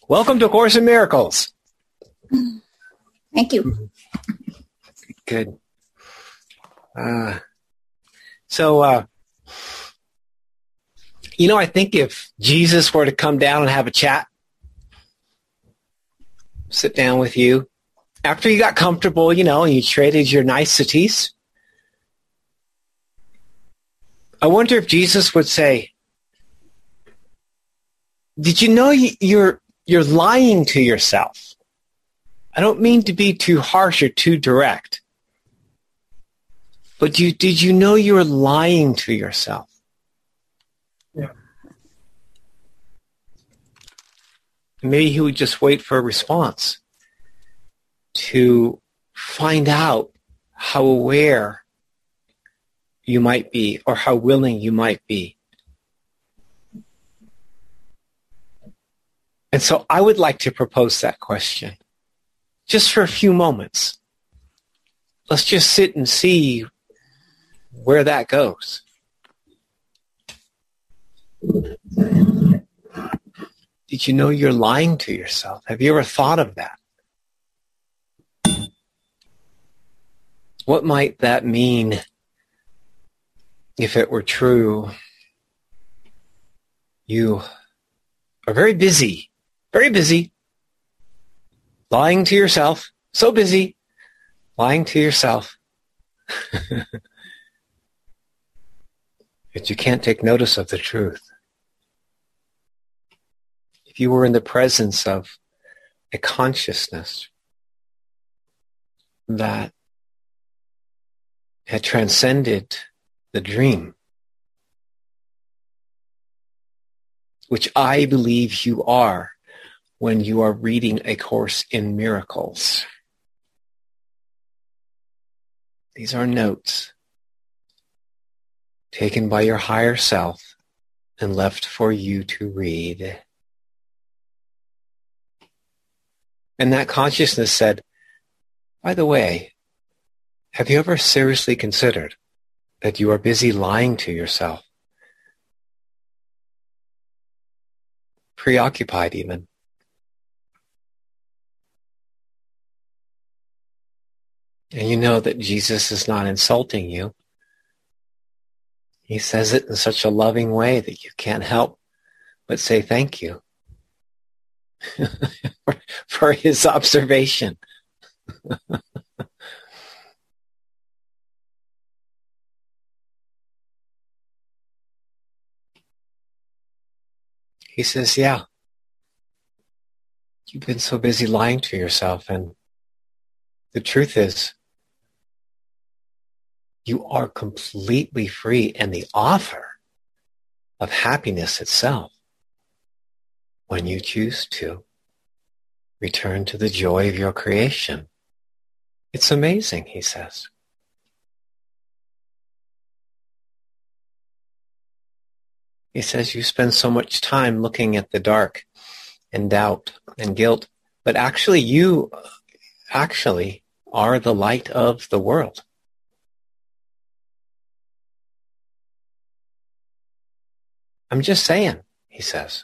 Welcome to A Course in Miracles. Thank you. Good. I think if Jesus were to come down and have a chat, sit down with you, after you got comfortable, and you traded your niceties, I wonder if Jesus would say, did you know you're lying to yourself? I don't mean to be too harsh or too direct, but did you know you were lying to yourself? Yeah. Maybe he would just wait for a response to find out how aware you might be or how willing you might be. And so I would like to propose that question just for a few moments. Let's just sit and see where that goes. Did you know you're lying to yourself? Have you ever thought of that? What might that mean if it were true? You are very busy, lying to yourself, so busy, lying to yourself that you can't take notice of the truth. If you were in the presence of a consciousness that had transcended the dream, which I believe you are when you are reading A Course in Miracles. These are notes taken by your higher self and left for you to read. And that consciousness said, by the way, have you ever seriously considered that you are busy lying to yourself? Preoccupied even. And you know that Jesus is not insulting you. He says it in such a loving way that you can't help but say thank you for his observation. He says, yeah, you've been so busy lying to yourself, and the truth is, you are completely free and the author of happiness itself when you choose to return to the joy of your creation. It's amazing, he says. He says you spend so much time looking at the dark and doubt and guilt, but actually you are the light of the world. I'm just saying, he says.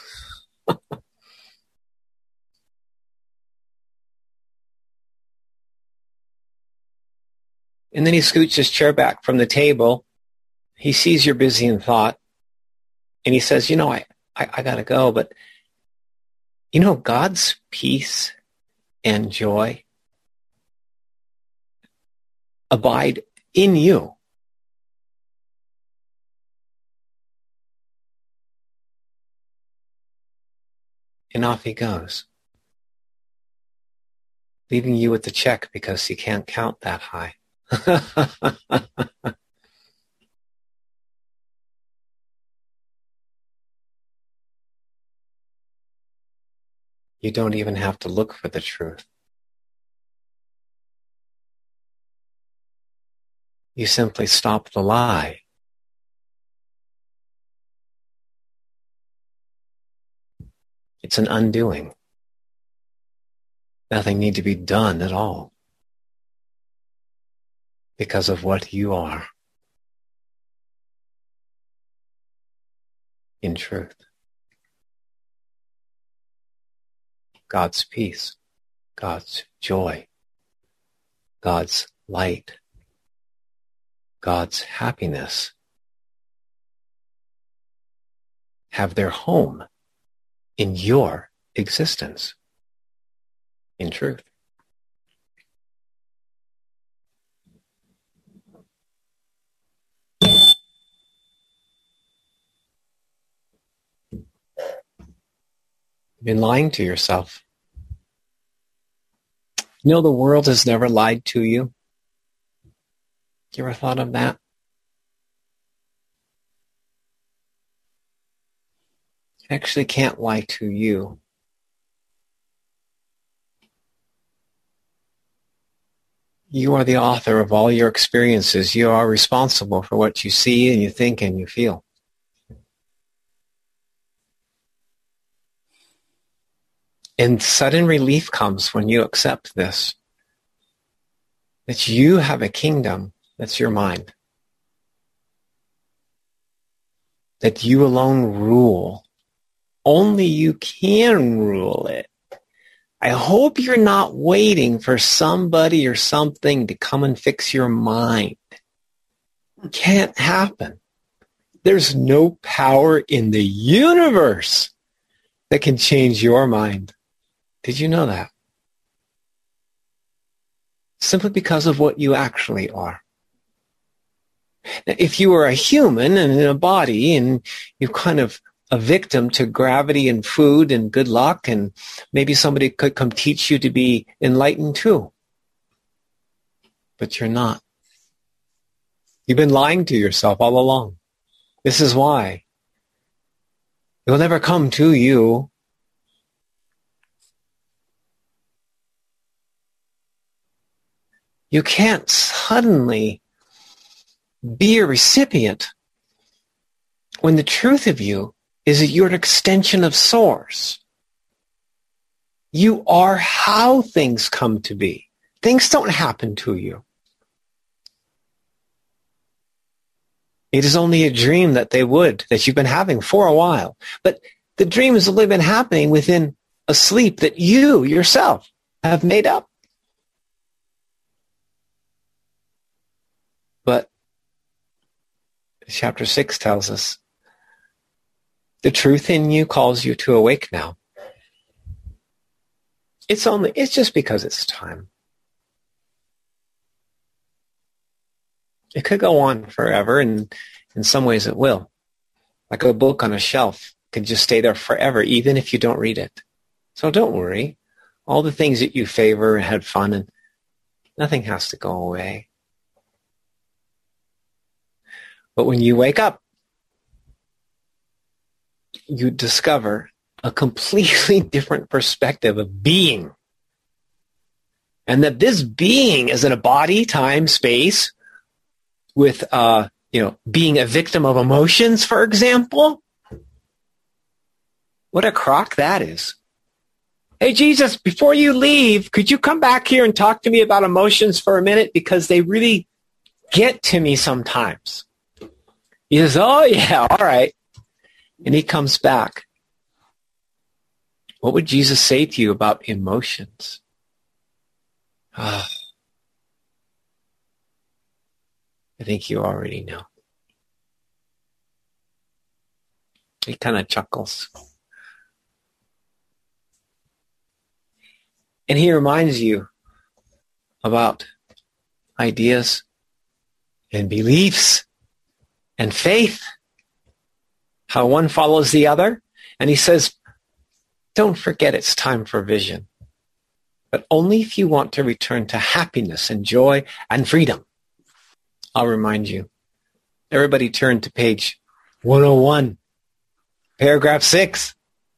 And then he scoots his chair back from the table. He sees you're busy in thought. And he says, I got to go, but God's peace and joy abide in you. And off he goes, leaving you with the check because he can't count that high. You don't even have to look for the truth. You simply stop the lie. It's an undoing. Nothing need to be done at all because of what you are in truth. God's peace, God's joy, God's light, God's happiness have their home in your existence, in truth. You've been lying to yourself. You know the world has never lied to you. You ever thought of that? It actually can't lie to you. You are the author of all your experiences. You are responsible for what you see and you think and you feel. And sudden relief comes when you accept this, that you have a kingdom that's your mind, that you alone rule. Only you can rule it. I hope you're not waiting for somebody or something to come and fix your mind. It can't happen. There's no power in the universe that can change your mind. Did you know that? Simply because of what you actually are. Now, if you were a human and in a body and you're kind of a victim to gravity and food and good luck, and maybe somebody could come teach you to be enlightened too. But you're not. You've been lying to yourself all along. This is why. It will never come to you. You can't suddenly be a recipient when the truth of you is that you're an extension of Source. You are how things come to be. Things don't happen to you. It is only a dream that they would, that you've been having for a while. But the dream has only been happening within a sleep that you yourself have made up. But chapter 6 tells us the truth in you calls you to awake now. It's just because it's time. It could go on forever, and in some ways it will. Like a book on a shelf can just stay there forever, even if you don't read it. So don't worry. All the things that you favor and had fun, and nothing has to go away. But when you wake up, you discover a completely different perspective of being. And that this being is in a body, time, space, with being a victim of emotions, for example. What a crock that is. Hey, Jesus, before you leave, could you come back here and talk to me about emotions for a minute? Because they really get to me sometimes. He says, oh, yeah, all right. And he comes back. What would Jesus say to you about emotions? I think you already know. He kind of chuckles. And he reminds you about ideas and beliefs and faith, how one follows the other. And he says, don't forget it's time for vision, but only if you want to return to happiness and joy and freedom. I'll remind you. Everybody turn to page 101, paragraph 6.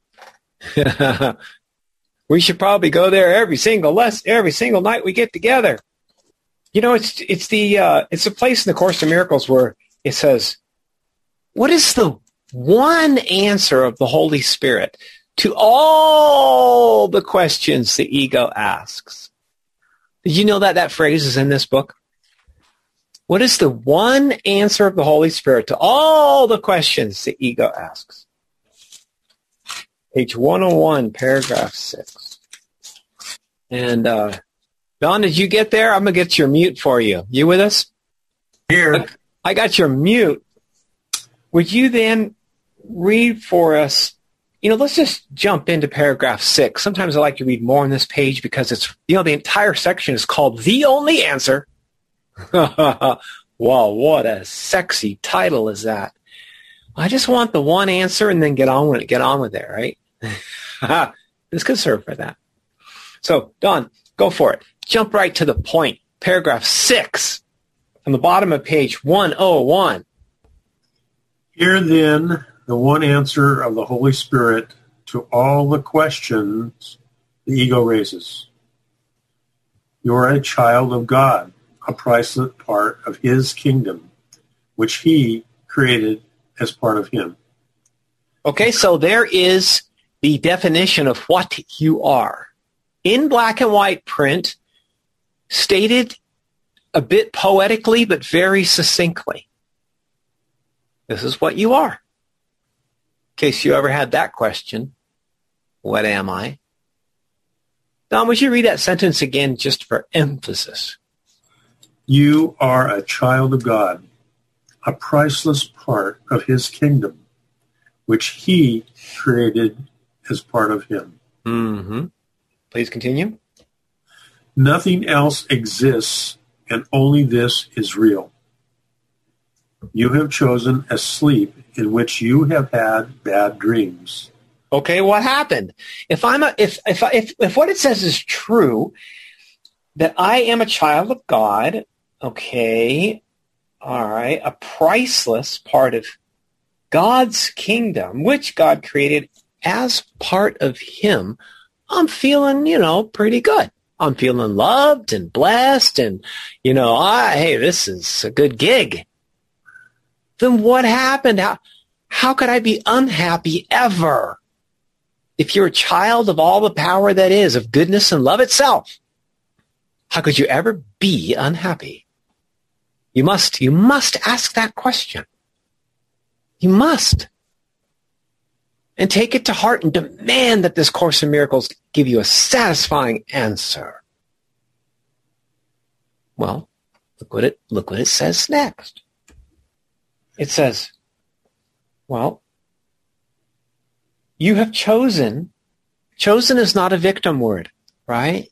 We should probably go there every single night we get together. You know, it's a place in the Course in Miracles where it says, what is the one answer of the Holy Spirit to all the questions the ego asks? Did you know that phrase is in this book? What is the one answer of the Holy Spirit to all the questions the ego asks? Page 101, paragraph 6. And Don, did you get there? I'm going to get your mute for you. You with us? Here. I got your mute. Would you then read for us? Let's just jump into paragraph 6. Sometimes I like to read more on this page because it's, the entire section is called The Only Answer. Wow, what a sexy title is that. I just want the one answer and then get on with it, right? This could serve for that. So, Don, go for it. Jump right to the point. Paragraph 6 from the bottom of page 101. Hear then the one answer of the Holy Spirit to all the questions the ego raises. You are a child of God, a priceless part of his kingdom, which he created as part of him. Okay, so there is the definition of what you are. In black and white print, stated a bit poetically, but very succinctly. This is what you are. In case you ever had that question, what am I? Don, would you read that sentence again just for emphasis? You are a child of God, a priceless part of his kingdom, which he created as part of him. Mm-hmm. Please continue. Nothing else exists, and only this is real. You have chosen a sleep in which you have had bad dreams. Okay, what happened? If what it says is true, that I am a child of God, okay, all right, a priceless part of God's kingdom, which God created as part of him, I'm feeling, pretty good. I'm feeling loved and blessed and, hey, this is a good gig. Then what happened? How could I be unhappy ever? If you're a child of all the power that is, of goodness and love itself, how could you ever be unhappy? You must ask that question. You must. And take it to heart and demand that this Course in Miracles give you a satisfying answer. Well, look what it says next. It says, well, you have chosen. Chosen is not a victim word, right?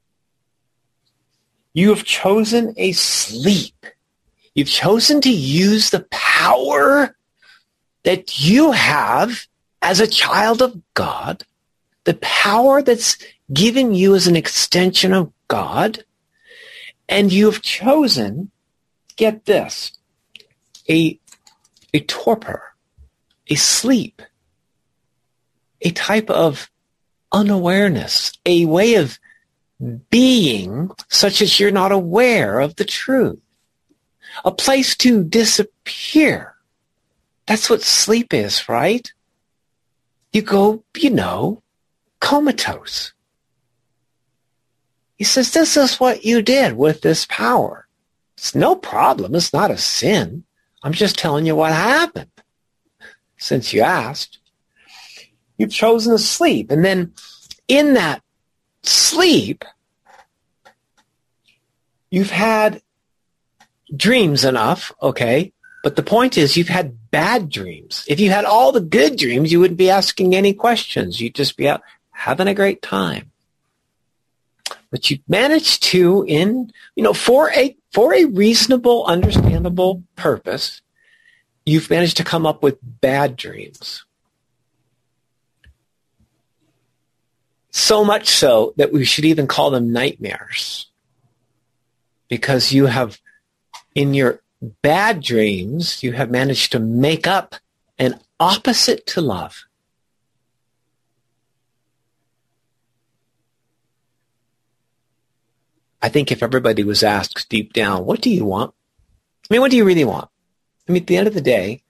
You have chosen a sleep. You've chosen to use the power that you have as a child of God, the power that's given you as an extension of God, and you've chosen, get this, a torpor, a sleep, a type of unawareness, a way of being such as you're not aware of the truth, a place to disappear. That's what sleep is, right? You go, comatose. He says, this is what you did with this power. It's no problem. It's not a sin. I'm just telling you what happened. Since you asked, you've chosen to sleep. And then in that sleep, you've had dreams enough, okay? But the point is you've had bad dreams. If you had all the good dreams, you wouldn't be asking any questions. You'd just be out having a great time. But you managed to, for a reasonable, understandable purpose, you've managed to come up with bad dreams. So much so that we should even call them nightmares. Because you have, in your bad dreams, you have managed to make up an opposite to love. I think if everybody was asked deep down, what do you want? What do you really want? At the end of the day,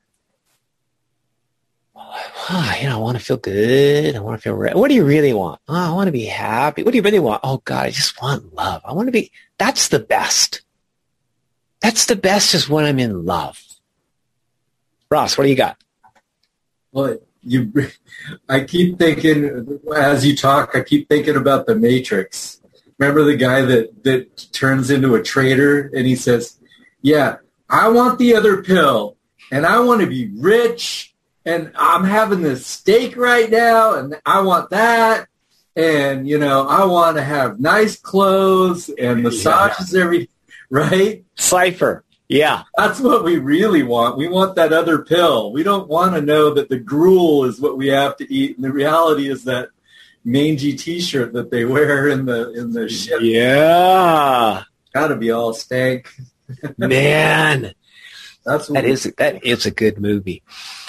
I want to feel good. I want to feel right. What do you really want? Oh, I want to be happy. What do you really want? Oh, God, I just want love. I want to be, that's the best. That's the best is when I'm in love. Ross, what do you got? Well, I keep thinking, as you talk, I keep thinking about the Matrix. Remember the guy that turns into a traitor and he says, yeah, I want the other pill and I want to be rich and I'm having this steak right now and I want that. And, I want to have nice clothes and massages right? Cypher. Yeah. That's what we really want. We want that other pill. We don't want to know that the gruel is what we have to eat. And the reality is that mangy T-shirt that they wear in the ship. Yeah. Got to be all stank. Man. That is a good movie.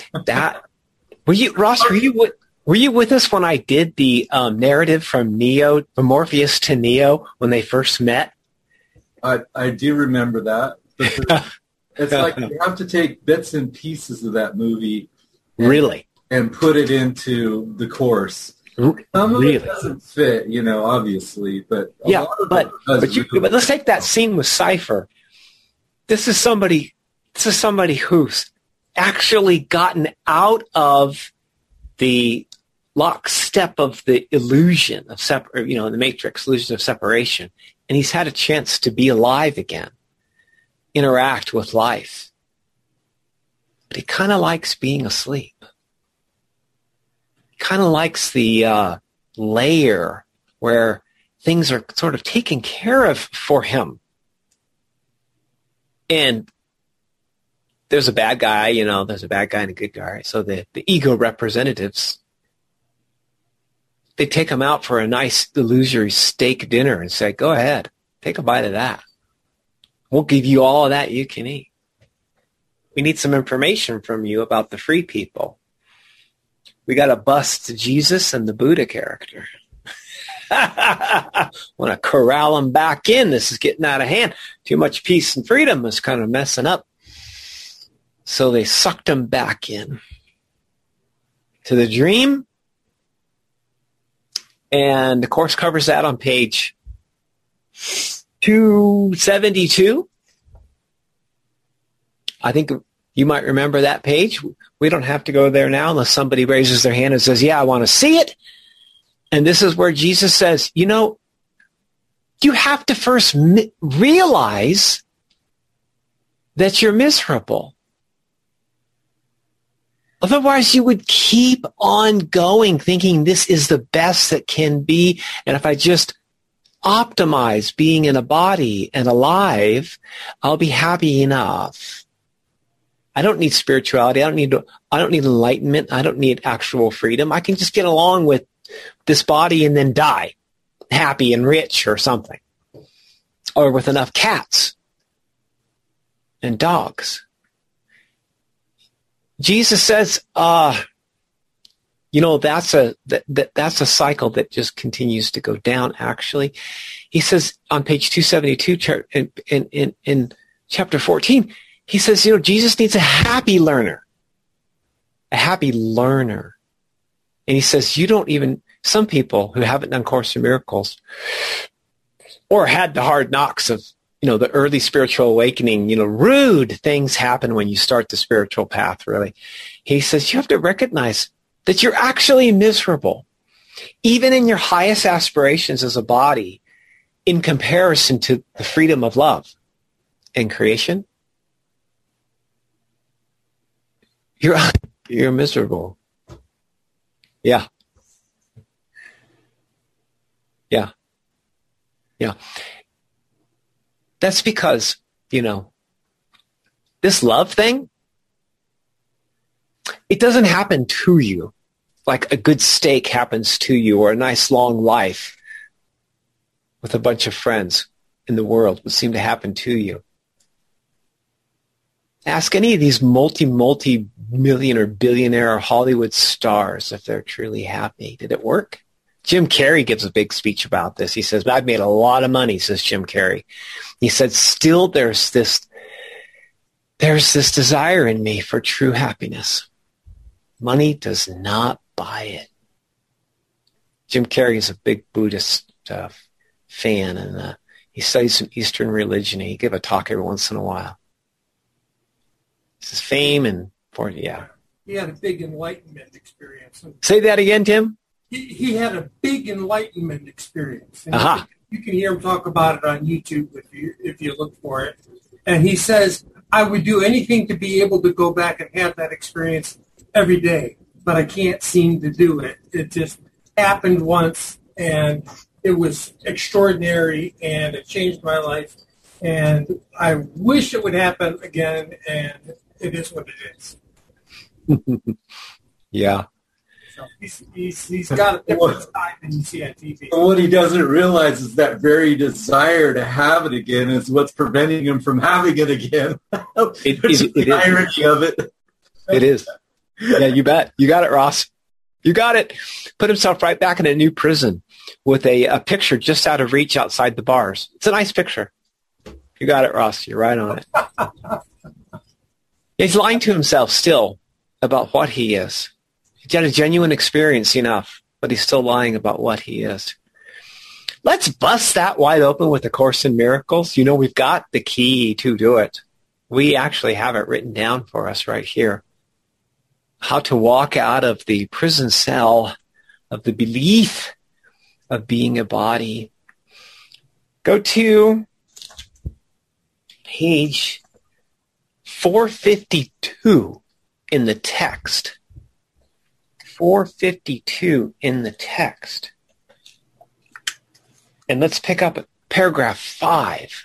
Ross, were you with us when I did the narrative from Morpheus to Neo when they first met? I do remember that. It's like you have to take bits and pieces of that movie and put it into the course. Some of it doesn't fit, obviously, but but let's take that scene with Cypher. This is somebody who's actually gotten out of the lockstep of the illusion of the Matrix illusion of separation, and he's had a chance to be alive again, interact with life. But he kind of likes being asleep. Kind of likes the layer where things are sort of taken care of for him. And there's a bad guy, there's a bad guy and a good guy. So the ego representatives, they take him out for a nice illusory steak dinner and say, go ahead, take a bite of that. We'll give you all of that you can eat. We need some information from you about the free people. We got to bust Jesus and the Buddha character. Want to corral them back in. This is getting out of hand. Too much peace and freedom is kind of messing up. So they sucked him back in to the dream. And the Course covers that on page 272. I think you might remember that page. We don't have to go there now unless somebody raises their hand and says, yeah, I want to see it. And this is where Jesus says, you have to first realize that you're miserable. Otherwise, you would keep on going thinking this is the best that can be. And if I just optimize being in a body and alive, I'll be happy enough. I don't need spirituality. I don't need enlightenment. I don't need actual freedom. I can just get along with this body and then die happy and rich or something. Or with enough cats and dogs. Jesus says, that's a cycle that just continues to go down, actually. He says on page 272 in chapter 14, he says, Jesus needs a happy learner. A happy learner. And he says, some people who haven't done Course in Miracles or had the hard knocks of, the early spiritual awakening, rude things happen when you start the spiritual path, really. He says, you have to recognize that you're actually miserable, even in your highest aspirations as a body, in comparison to the freedom of love and creation. You're miserable. Yeah. Yeah. Yeah. That's because, this love thing, it doesn't happen to you like a good steak happens to you or a nice long life with a bunch of friends in the world would seem to happen to you. Ask any of these multi-million or billionaire Hollywood stars if they're truly happy. Did it work? Jim Carrey gives a big speech about this. He says, I've made a lot of money, says Jim Carrey. He said, still there's this desire in me for true happiness. Money does not buy it. Jim Carrey is a big Buddhist fan, and he studies some Eastern religion. He gives a talk every once in a while. This is fame and yeah. He had a big enlightenment experience. Say that again, Tim. He had a big enlightenment experience. And You can hear him talk about it on YouTube if you look for it. And he says, I would do anything to be able to go back and have that experience every day, but I can't seem to do it. It just happened once, and it was extraordinary, and it changed my life. And I wish it would happen again, and it is what it is. Yeah. So he's got a different side than you see on TV. What he doesn't realize is that very desire to have it again is what's preventing him from having it again. It the irony of it. It is. Yeah, you bet. You got it, Ross. You got it. Put himself right back in a new prison with a picture just out of reach outside the bars. It's a nice picture. You got it, Ross. You're right on it. He's lying to himself still about what he is. He's got a genuine experience enough, but he's still lying about what he is. Let's bust that wide open with A Course in Miracles. You know, we've got the key to do it. We actually have it written down for us right here. How to walk out of the prison cell of the belief of being a body. Go to page 452 in the text. 452 in the text. And let's pick up paragraph 5.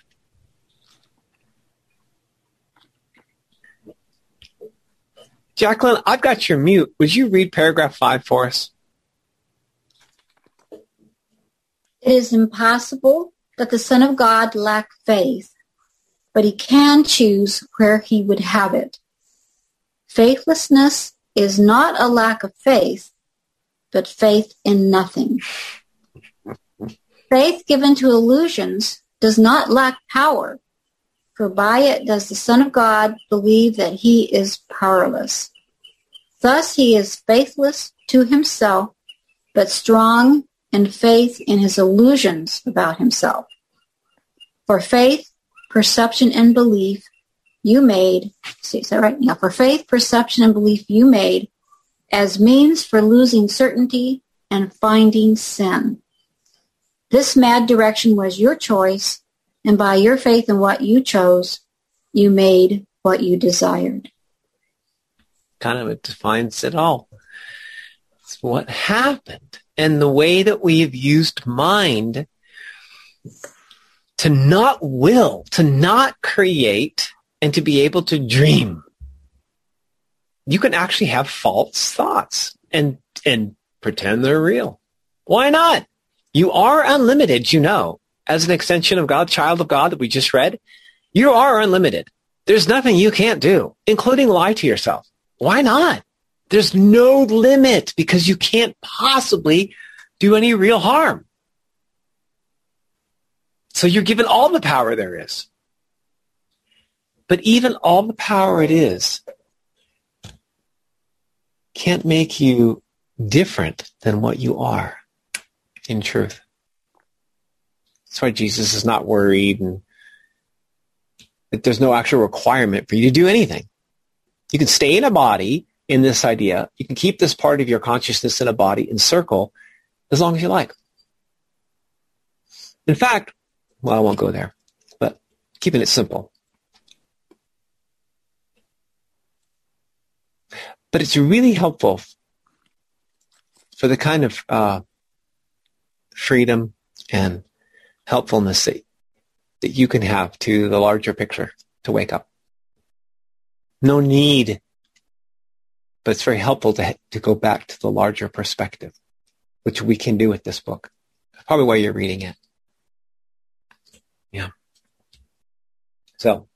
Jacqueline, I've got your mute. Would you read paragraph 5 for us? It is impossible that the Son of God lack faith, but he can choose where he would have it. Faithlessness is not a lack of faith, but faith in nothing. Faith given to illusions does not lack power, for by it does the Son of God believe that he is powerless. Thus he is faithless to himself, but strong in faith in his illusions about himself. For faith, perception, and belief you made, is that right? Yeah, for faith, perception, and belief you made as means for losing certainty and finding sin. This mad direction was your choice, and by your faith in what you chose, you made what you desired. Kind of it defines it all. It's what happened. And the way that we've used mind to not will, to not create, and to be able to dream. You can actually have false thoughts and pretend they're real. Why not? You are unlimited, you know. As an extension of God, child of God that we just read, you are unlimited. There's nothing you can't do, including lie to yourself. Why not? There's no limit because you can't possibly do any real harm. So you're given all the power there is. But even all the power it is can't make you different than what you are in truth. That's why Jesus is not worried and that there's no actual requirement for you to do anything. You can stay in a body in this idea. You can keep this part of your consciousness in a body in circle as long as you like. In fact, well, I won't go there, but keeping it simple. But it's really helpful for the kind of freedom and helpfulness that you can have to the larger picture to wake up. No need, but it's very helpful to go back to the larger perspective, which we can do with this book. That's probably why you're reading it. Yeah. So.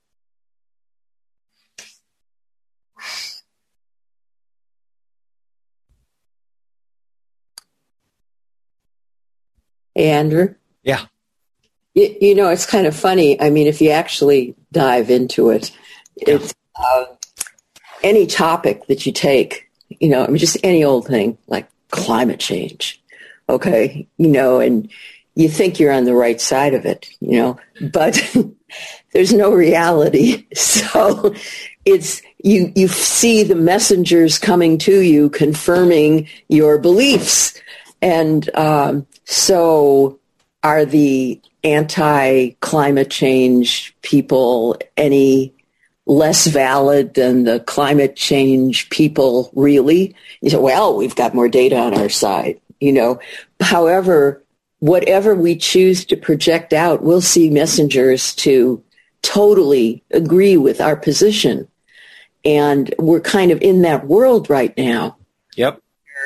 Hey, Andrew. Yeah. You know, it's kind of funny. I mean, if you actually dive into it, it's any topic that you take, you know, I mean, just any old thing like climate change, okay, you know, and you think you're on the right side of it, you know, but there's no reality. So it's, you see the messengers coming to you confirming your beliefs. And so are the anti-climate change people any less valid than the climate change people really? You say, well, we've got more data on our side, you know. However, whatever we choose to project out, we'll see messengers to totally agree with our position. And we're kind of in that world right now. Yep.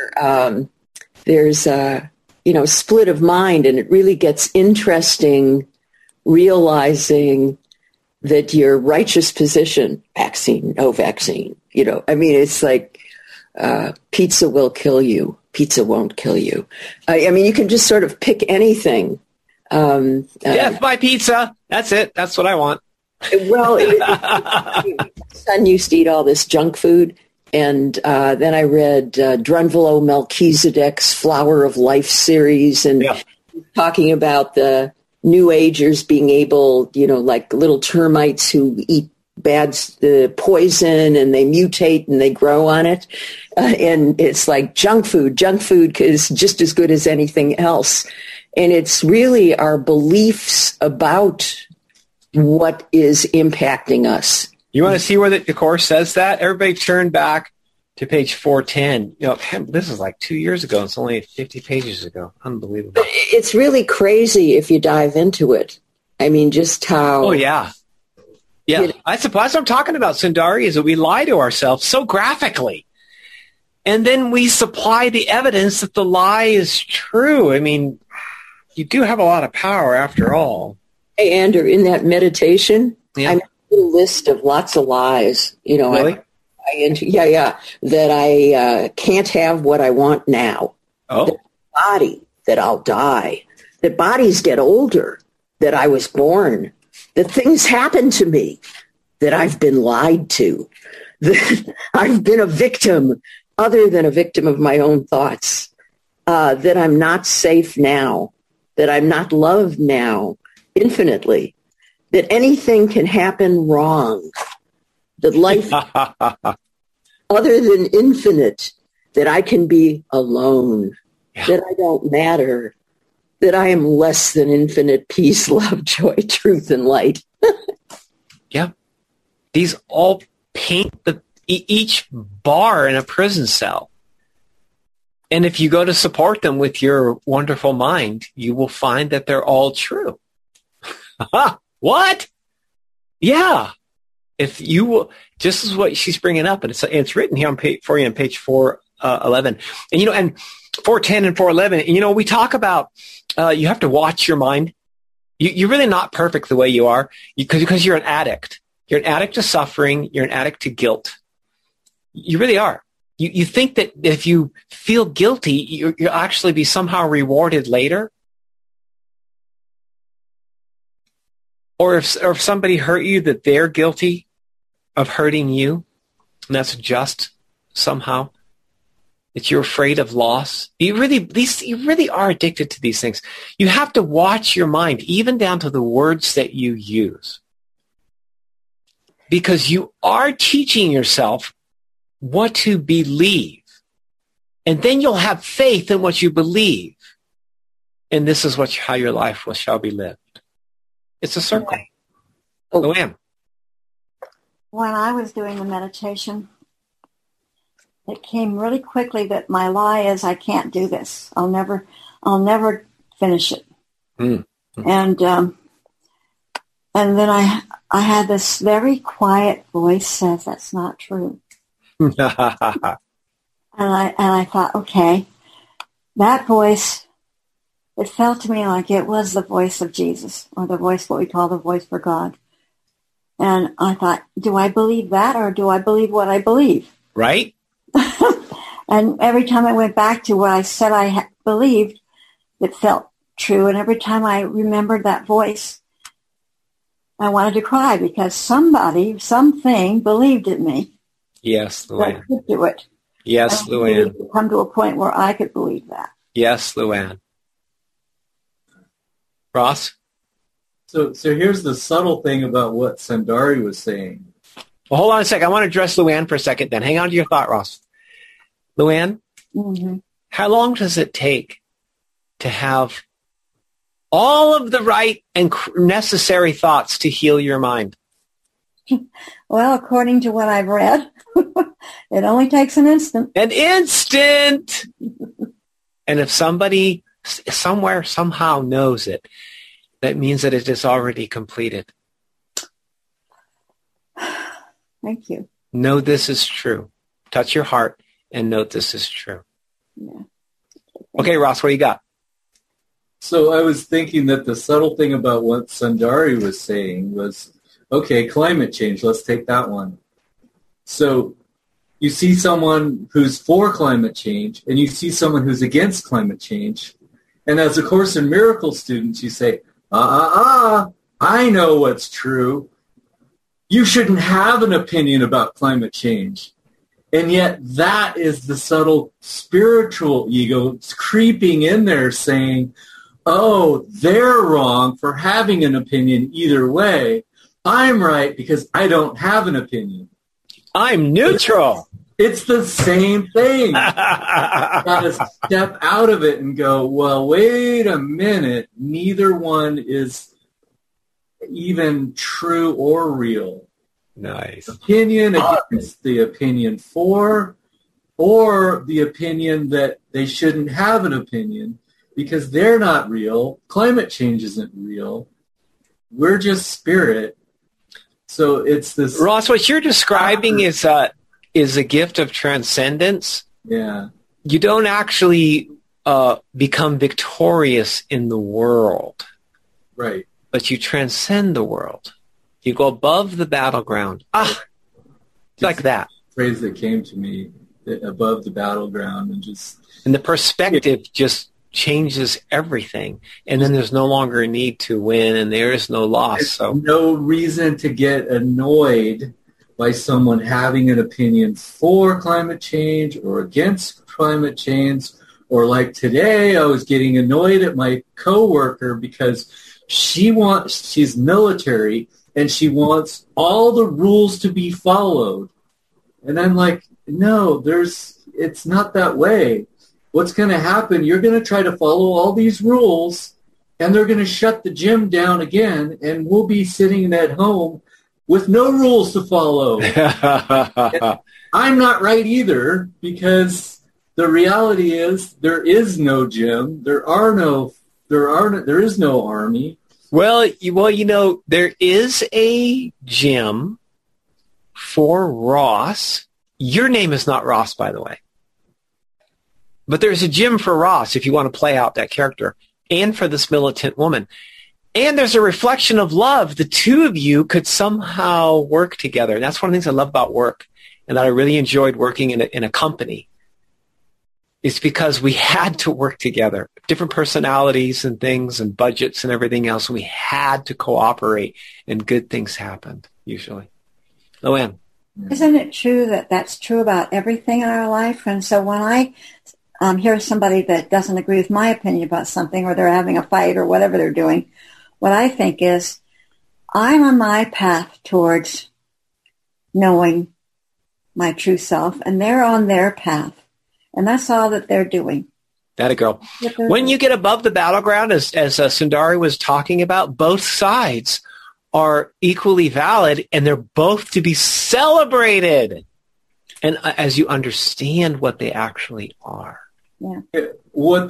There's a, split of mind, and it really gets interesting realizing that your righteous position, vaccine, no vaccine, it's like pizza will kill you. Pizza won't kill you. You can just sort of pick anything. Death by pizza. That's it. That's what I want. Well, my son used to eat all this junk food, and then I read Drunvalo Melchizedek's Flower of Life series, and talking about the New Agers being able, like little termites who eat the poison, and they mutate and they grow on it. And it's like junk food. Junk food is just as good as anything else. And it's really our beliefs about what is impacting us. You want to see where the Course says that? Everybody turn back to page 410. This is like 2 years ago. It's only 50 pages ago. Unbelievable. It's really crazy if you dive into it. Just how... Oh, yeah. Yeah. I suppose what I'm talking about, Sundari, is that we lie to ourselves so graphically. And then we supply the evidence that the lie is true. You do have a lot of power after all. Hey, Andrew, in that meditation, I made a list of lots of lies. Really? That I can't have what I want now. Oh. That body, that I'll die. That bodies get older. That I was born. That things happen to me. That I've been lied to. That I've been a victim, other than a victim of my own thoughts. That I'm not safe now. That I'm not loved now. Infinitely, that anything can happen wrong, that life other than infinite, that I can be alone, that I don't matter, that I am less than infinite peace, love, joy, truth, and light. Yeah. These all paint each bar in a prison cell. And if you go to support them with your wonderful mind, you will find that they're all true. What? Yeah. If you will, just as what she's bringing up, and it's written here for you on page 411. And 410 and 411. And we talk about you have to watch your mind. You're really not perfect the way you are because you're an addict. You're an addict to suffering. You're an addict to guilt. You really are. You think that if you feel guilty, you'll actually be somehow rewarded later. Or if somebody hurt you, that they're guilty of hurting you, and that's just somehow, that you're afraid of loss. You really are addicted to these things. You have to watch your mind, even down to the words that you use, because you are teaching yourself what to believe, and then you'll have faith in what you believe, and this is how your life shall be lived. It's a circle. Luann. When I was doing the meditation, it came really quickly that my lie is I can't do this. I'll never finish it. Mm-hmm. And then I had this very quiet voice says that's not true. And I thought, okay, that voice, it felt to me like it was the voice of Jesus, or the voice, what we call the voice for God. And I thought, do I believe that, or do I believe what I believe? Right. And every time I went back to what I said I believed, it felt true. And every time I remembered that voice, I wanted to cry because something believed in me. Yes, Luann. I could do it. Yes, Luann. To come to a point where I could believe that. Yes, Luann. Ross? So here's the subtle thing about what Sundari was saying. Well, hold on a second. I want to address Luann for a second then. Hang on to your thought, Ross. Luann, mm-hmm. How long does it take to have all of the right and necessary thoughts to heal your mind? Well, according to what I've read, it only takes an instant. An instant! And if somebody somewhere somehow knows it, that means that it is already completed. Thank you. Know this is true. Touch your heart and note this is true. Yeah. Okay, Ross, what do you got? So I was thinking that the subtle thing about what Sundari was saying was, okay, climate change, let's take that one. So you see someone who's for climate change and you see someone who's against climate change. And as a Course in Miracles student, you say, I know what's true. You shouldn't have an opinion about climate change. And yet that is the subtle spiritual ego creeping in there saying, oh, they're wrong for having an opinion either way. I'm right because I don't have an opinion. I'm neutral. It's the same thing. You got to step out of it and go, well, wait a minute. Neither one is even true or real. Nice. Opinion against the opinion for, or the opinion that they shouldn't have an opinion because they're not real. Climate change isn't real. We're just spirit. So it's this. Ross, what you're describing is a gift of transcendence. Yeah. You don't actually become victorious in the world. Right. But you transcend the world. You go above the battleground. Like that. Phrase that came to me, above the battleground, and the perspective just changes everything. And then there's no longer a need to win, and there is no loss. So no reason to get annoyed by someone having an opinion for climate change or against climate change. Or like today, I was getting annoyed at my coworker because she's military and she wants all the rules to be followed. And I'm like, no, it's not that way. What's going to happen, you're going to try to follow all these rules and they're going to shut the gym down again and we'll be sitting at home with no rules to follow. I'm not right either because the reality is there is no gym. There is no army. Well, there is a gym for Ross. Your name is not Ross, by the way. But there's a gym for Ross if you want to play out that character, and for this militant woman. And there's a reflection of love. The two of you could somehow work together. And that's one of the things I love about work, and that I really enjoyed working in a company. It's because we had to work together. Different personalities and things and budgets and everything else. We had to cooperate, and good things happened, usually. Luann. Isn't it true that that's true about everything in our life? And so when I hear somebody that doesn't agree with my opinion about something, or they're having a fight or whatever they're doing, what I think is I'm on my path towards knowing my true self, and they're on their path. And that's all that they're doing. That a girl. When you get above the battleground, as Sundari was talking about, both sides are equally valid, and they're both to be celebrated. And as you understand what they actually are. Yeah. What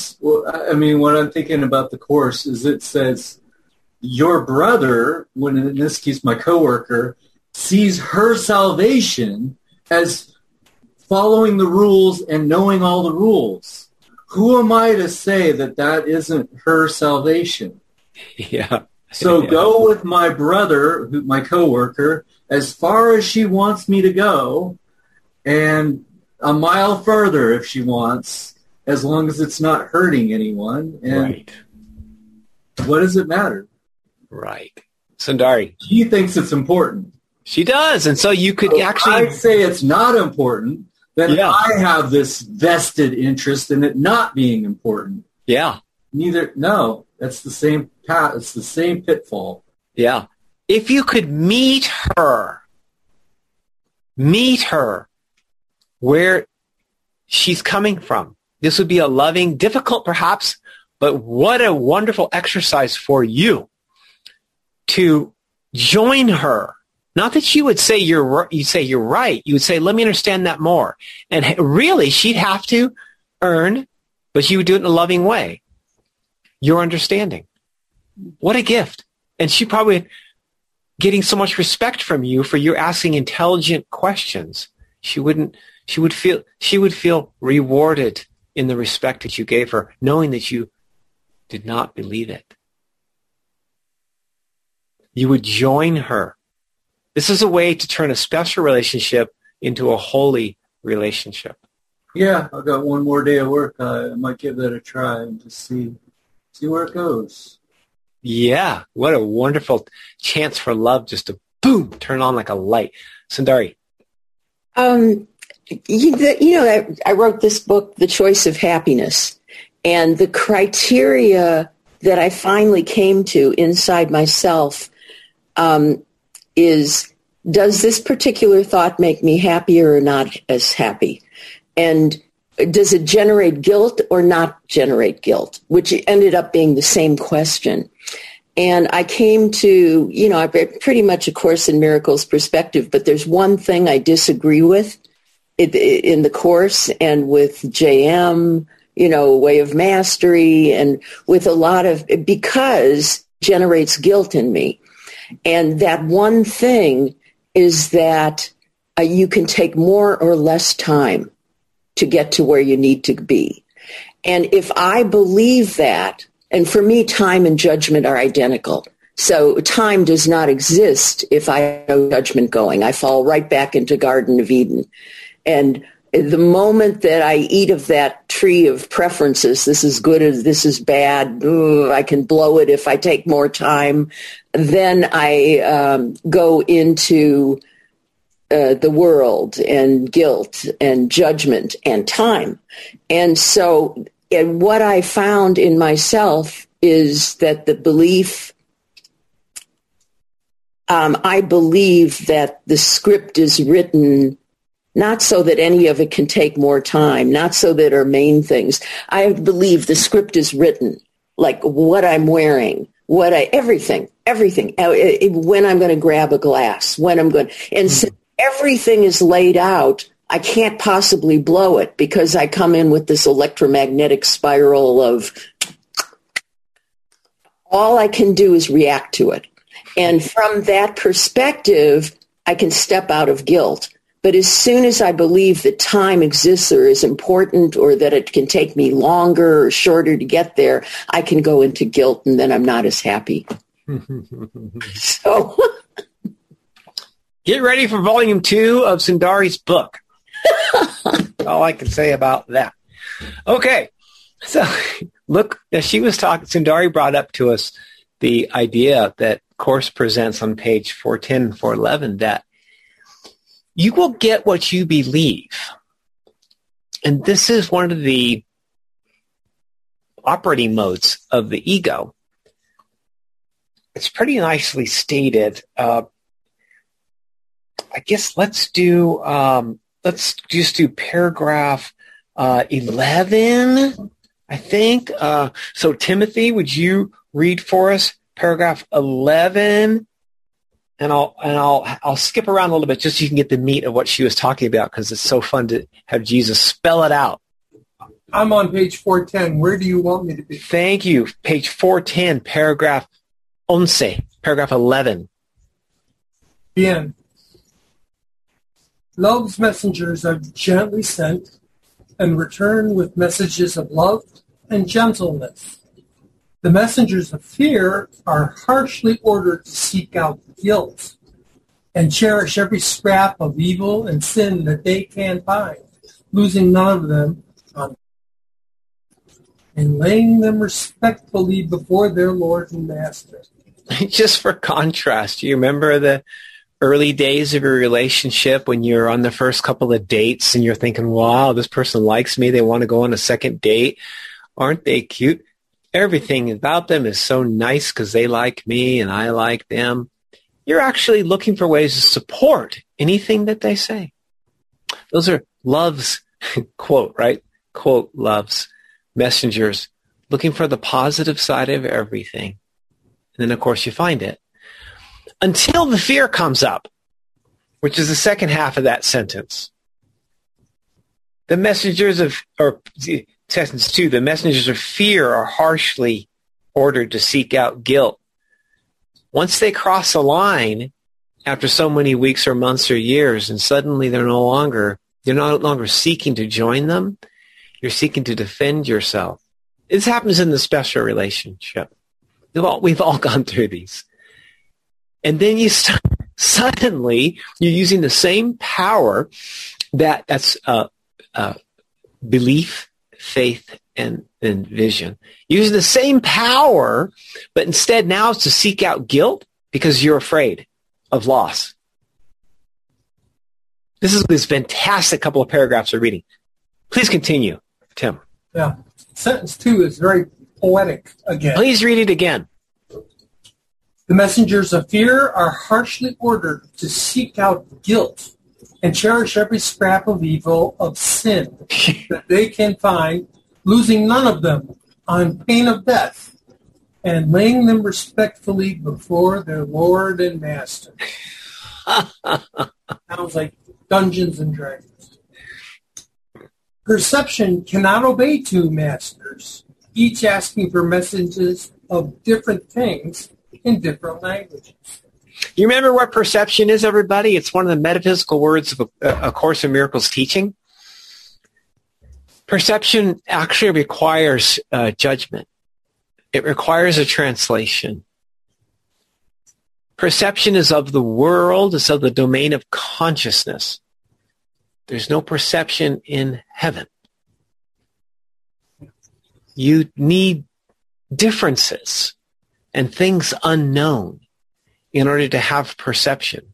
I'm thinking about the Course is it says your brother, when in this case my coworker, sees her salvation as following the rules and knowing all the rules. Who am I to say that isn't her salvation? Yeah. So go with my brother, my coworker, as far as she wants me to go, and a mile further if she wants, as long as it's not hurting anyone. And right. What does it matter? Right. Sundari. She thinks it's important. She does. And so you could actually... I'd say it's not important. Then I have this vested interest in it not being important. Yeah. No, that's the same path. It's the same pitfall. Yeah. If you could meet her where she's coming from. This would be a loving, difficult perhaps, But what a wonderful exercise for you to join her. Not that you would say you're right. You would say, let me understand that more. And really, she'd have to earn, but she would do it in a loving way, your understanding. What a gift. And she probably getting so much respect from you for you asking intelligent questions. She would feel rewarded in the respect that you gave her, knowing that you did not believe it. You would join her. This is a way to turn a special relationship into a holy relationship. Yeah, I've got one more day of work. I might give that a try and just see where it goes. Yeah, what a wonderful chance for love just to boom, turn on like a light. Sundari. I wrote this book, The Choice of Happiness, and the criteria that I finally came to inside myself is, does this particular thought make me happier or not as happy? And does it generate guilt or not generate guilt? Which ended up being the same question. And I came to, I read pretty much A Course in Miracles perspective, but there's one thing I disagree with in the Course and with JM, Way of Mastery, and with a lot of, because it generates guilt in me. And that one thing is that you can take more or less time to get to where you need to be. And if I believe that, and for me, time and judgment are identical. So time does not exist if I have no judgment going. I fall right back into Garden of Eden. And the moment that I eat of that tree of preferences, this is good or this is bad, I can blow it if I take more time, then I go into the world and guilt and judgment and time. And so what I found in myself is that the belief, I believe that the script is written not so that any of it can take more time, not so that are main things. I believe the script is written, like what I'm wearing, everything, when I'm going to grab a glass, when I'm going, and so everything is laid out. I can't possibly blow it because I come in with this electromagnetic spiral of all I can do is react to it. And from that perspective, I can step out of guilt. But as soon as I believe that time exists or is important or that it can take me longer or shorter to get there, I can go into guilt and then I'm not as happy. So get ready for volume 2 of Sundari's book. All I can say about that. Okay. So look, as she was talking, Sundari brought up to us the idea that Course presents on page 410 and 411 that you will get what you believe. And this is one of the operating modes of the ego. It's pretty nicely stated. I guess let's just do paragraph 11, I think. So Timothy, would you read for us paragraph 11? And I'll skip around a little bit just so you can get the meat of what she was talking about, because it's so fun to have Jesus spell it out. I'm on page 410. Where do you want me to be? Thank you. Page 410, paragraph 11, paragraph 11. Bien. Love's messengers are gently sent and return with messages of love and gentleness. The messengers of fear are harshly ordered to seek out guilt and cherish every scrap of evil and sin that they can find, losing none of them and laying them respectfully before their Lord and Master. Just for contrast, you remember the early days of your relationship when you're on the first couple of dates and you're thinking, wow, this person likes me. They want to go on a second date. Aren't they cute? Everything about them is so nice because they like me and I like them. You're actually looking for ways to support anything that they say. Those are love's, quote, right? Quote, love's messengers looking for the positive side of everything. And then, of course, you find it. Until the fear comes up, which is the second half of that sentence. The messengers of fear are harshly ordered to seek out guilt. Once they cross a line, after so many weeks or months or years, and suddenly you're no longer seeking to join them, you're seeking to defend yourself. This happens in the special relationship. We've all gone through these. And then suddenly you're using the same power that's belief, faith, and vision. Using the same power, but instead now it's to seek out guilt because you're afraid of loss. This is this fantastic couple of paragraphs we're reading. Please continue, Tim. Yeah. Sentence 2 is very poetic again. Please read it again. The messengers of fear are harshly ordered to seek out guilt and cherish every scrap of evil, of sin that they can find, losing none of them on pain of death, and laying them respectfully before their Lord and Master. Sounds like Dungeons and Dragons. Perception cannot obey two masters, each asking for messages of different things in different languages. You remember what perception is, everybody? It's one of the metaphysical words of A Course in Miracles teaching. Perception actually requires judgment. It requires a translation. Perception is of the world, it's of the domain of consciousness. There's no perception in heaven. You need differences and things unknown in order to have perception.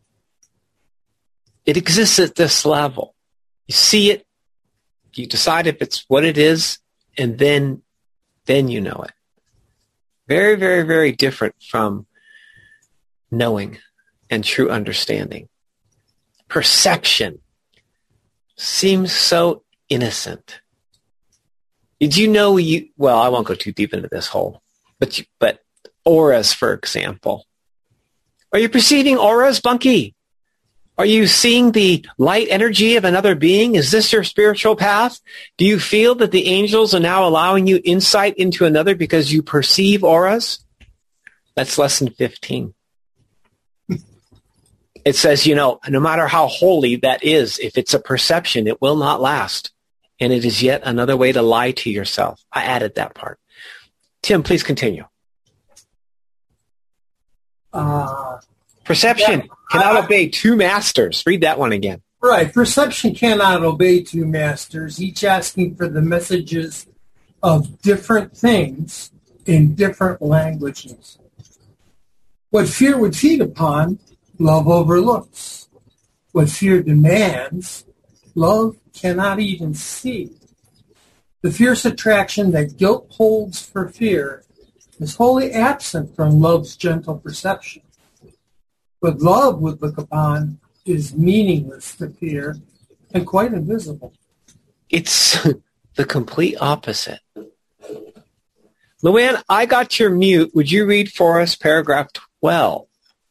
It exists at this level. You see it, you decide if it's what it is, and then you know it. Very, very, very different from knowing and true understanding. Perception seems so innocent. Did you know well, I won't go too deep into this hole, but auras, for example. Are you perceiving auras, Bunky? Are you seeing the light energy of another being? Is this your spiritual path? Do you feel that the angels are now allowing you insight into another because you perceive auras? That's lesson 15. It says, no matter how holy that is, if it's a perception, it will not last. And it is yet another way to lie to yourself. I added that part. Tim, please continue. Perception cannot obey two masters. Read that one again. Right. Perception cannot obey two masters, each asking for the messages of different things in different languages. What fear would feed upon, love overlooks. What fear demands, love cannot even see. The fierce attraction that guilt holds for fear is wholly absent from love's gentle perception. What love would look upon is meaningless to fear and quite invisible. It's the complete opposite. Luann, I got your mute. Would you read for us paragraph 12?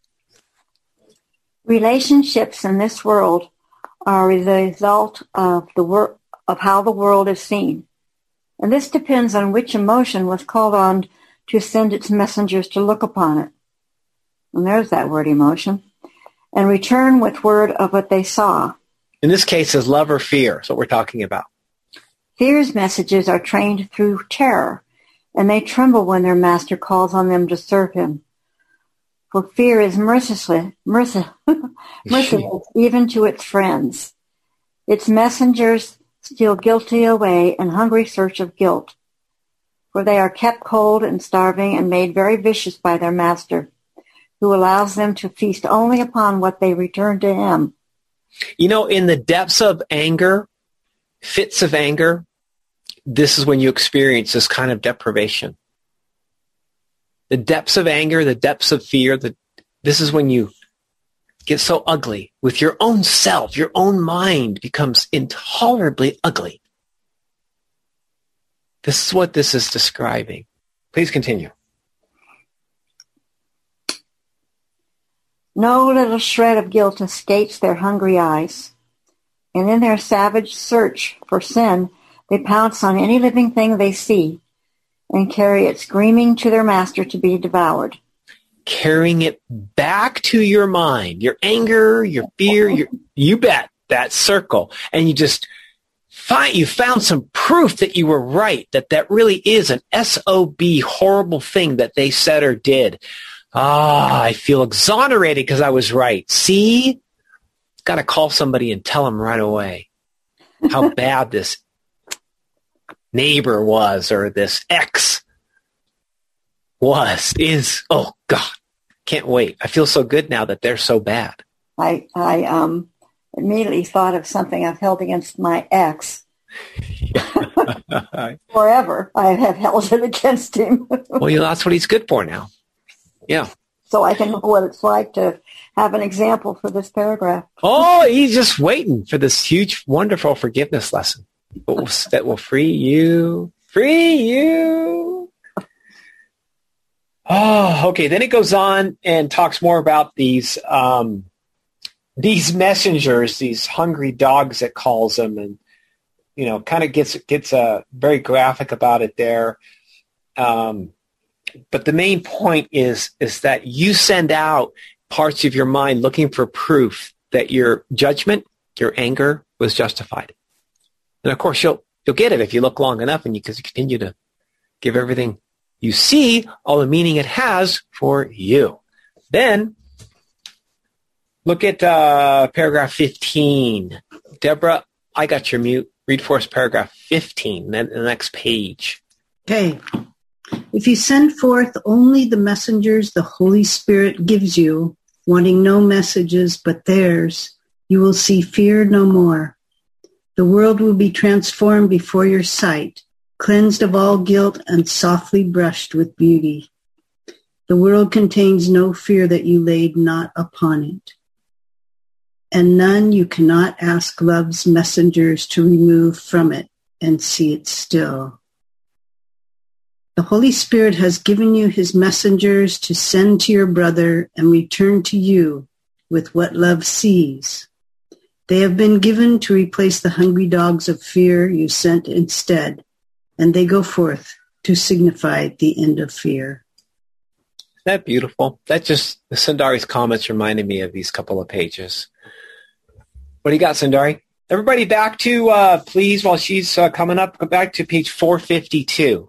Relationships in this world are the result of how the world is seen. And this depends on which emotion was called on to send its messengers to look upon it. And there's that word, emotion. And return with word of what they saw. In this case, is love or fear. That's what we're talking about. Fear's messages are trained through terror, and they tremble when their master calls on them to serve him. For fear is merciless even to its friends. Its messengers steal guilty away in hungry search of guilt. For they are kept cold and starving and made very vicious by their master, who allows them to feast only upon what they return to him. In the depths of anger, fits of anger, this is when you experience this kind of deprivation. The depths of anger, the depths of fear, this is when you get so ugly with your own self. Your own mind becomes intolerably ugly. This is what this is describing. Please continue. No little shred of guilt escapes their hungry eyes, and in their savage search for sin, they pounce on any living thing they see and carry it screaming to their master to be devoured. Carrying it back to your mind, your anger, your fear, you bet, that circle. And you just you found some proof that you were right, that really is an SOB horrible thing that they said or did. I feel exonerated because I was right. See? Got to call somebody and tell them right away how bad this neighbor was, or this ex is. Oh, God. Can't wait. I feel so good now that they're so bad. I immediately thought of something I've held against my ex. Forever, I have held it against him. Well, that's what he's good for now. Yeah. So I can know what it's like to have an example for this paragraph. Oh, he's just waiting for this huge, wonderful forgiveness lesson that will free you. Free you. Oh, okay. Then it goes on and talks more about these messengers, these hungry dogs, it calls them, and kind of gets very graphic about it there. But the main point is that you send out parts of your mind looking for proof that your judgment, your anger was justified. And of course, you'll get it if you look long enough, and because you continue to give everything you see all the meaning it has for you. Then look at paragraph 15. Deborah, I got your mute. Read for us paragraph 15, then the next page. Okay. If you send forth only the messengers the Holy Spirit gives you, wanting no messages but theirs, you will see fear no more. The world will be transformed before your sight, cleansed of all guilt and softly brushed with beauty. The world contains no fear that you laid not upon it, and none you cannot ask love's messengers to remove from it and see it still. The Holy Spirit has given you his messengers to send to your brother and return to you with what love sees. They have been given to replace the hungry dogs of fear you sent instead, and they go forth to signify the end of fear. Isn't that beautiful? That just, the Sundari's comments reminded me of these couple of pages. What do you got, Sundari? Everybody back to, please, while she's coming up, go back to page 452.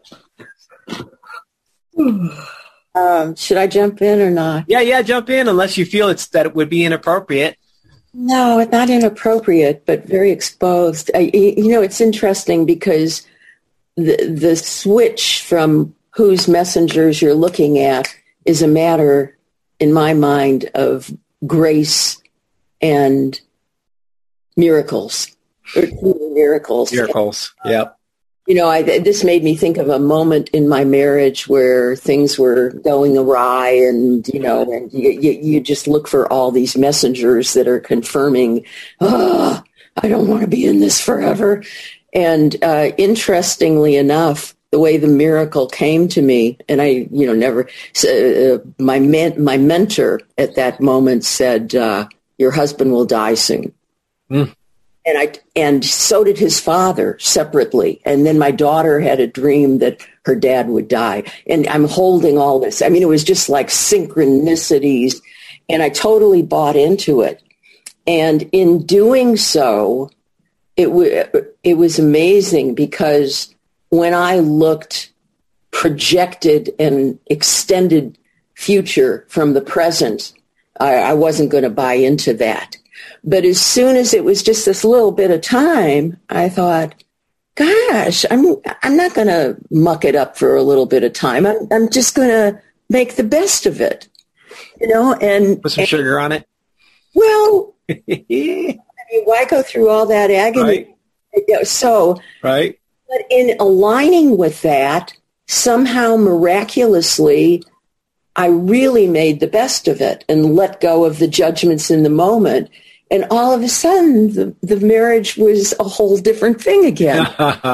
Should I jump in or not? Yeah, jump in unless you feel that it would be inappropriate. No, it's not inappropriate, but very exposed. It's interesting because the switch from whose messengers you're looking at is a matter, in my mind, of grace and miracles. Miracles, yep. This made me think of a moment in my marriage where things were going awry, and you just look for all these messengers that are confirming, I don't want to be in this forever. And interestingly enough, the way the miracle came to me, and I, never, my mentor at that moment said, your husband will die soon. Mm. And so did his father separately. And then my daughter had a dream that her dad would die. And I'm holding all this. I mean, it was just like synchronicities. And I totally bought into it. And in doing so, it was amazing, because when I looked projected and extended future from the present, I wasn't going to buy into that. But as soon as it was just this little bit of time, I thought, gosh, I'm not going to muck it up for a little bit of time. I'm just going to make the best of it, and put some sugar on it. Well, why go through all that agony? Right. Right. But in aligning with that, somehow miraculously, I really made the best of it and let go of the judgments in the moment. And all of a sudden, the marriage was a whole different thing again.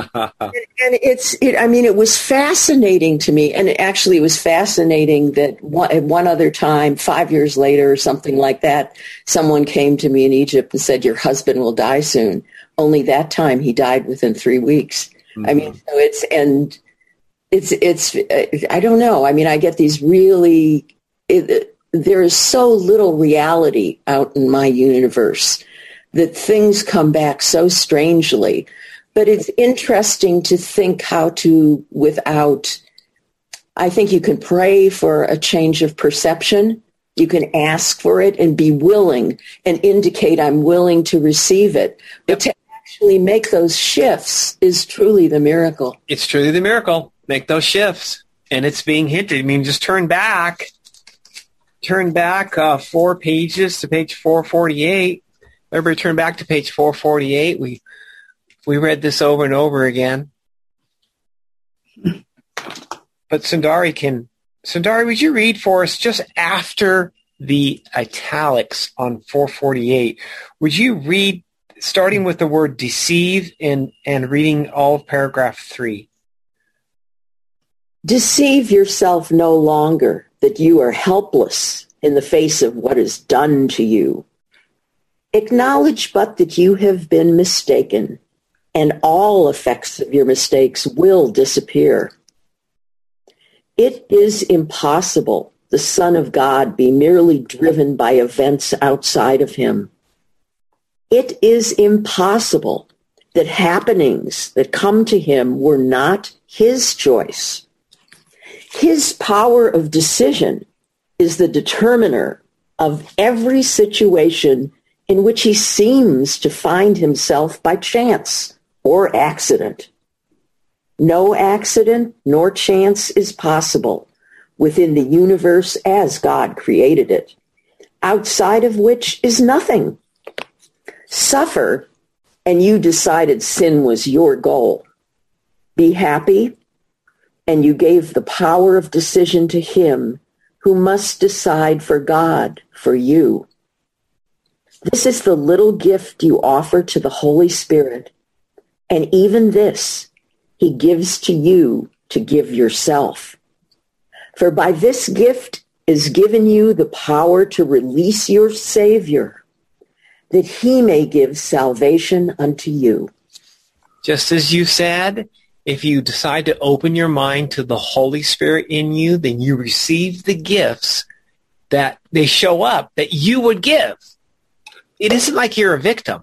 It was fascinating to me. And actually, it was fascinating that at one other time, 5 years later or something like that, someone came to me in Egypt and said, your husband will die soon. Only that time he died within 3 weeks. Mm-hmm. I mean, so it's I don't know. I mean, I get these really, there is so little reality out in my universe that things come back so strangely. But it's interesting to think how to, I think you can pray for a change of perception. You can ask for it and be willing and indicate I'm willing to receive it. But to actually make those shifts is truly the miracle. It's truly the miracle. Make those shifts. And it's being hinted. I mean, just turn back 4 pages to page 448. Everybody turn back to page 448. We read this over and over again. But Sundari, would you read for us just after the italics on 448? Would you read, starting with the word deceive and reading all of paragraph 3? Deceive yourself no longer that you are helpless in the face of what is done to you. Acknowledge but that you have been mistaken, and all effects of your mistakes will disappear. It is impossible the Son of God be merely driven by events outside of him. It is impossible that happenings that come to him were not his choice. His power of decision is the determiner of every situation in which he seems to find himself by chance or accident. No accident nor chance is possible within the universe as God created it, outside of which is nothing. Suffer, and you decided sin was your goal. Be happy, and you gave the power of decision to him who must decide for God, for you. This is the little gift you offer to the Holy Spirit, and even this he gives to you to give yourself. For by this gift is given you the power to release your Savior, that he may give salvation unto you. Just as you said, if you decide to open your mind to the Holy Spirit in you, then you receive the gifts that they show up that you would give. It isn't like you're a victim.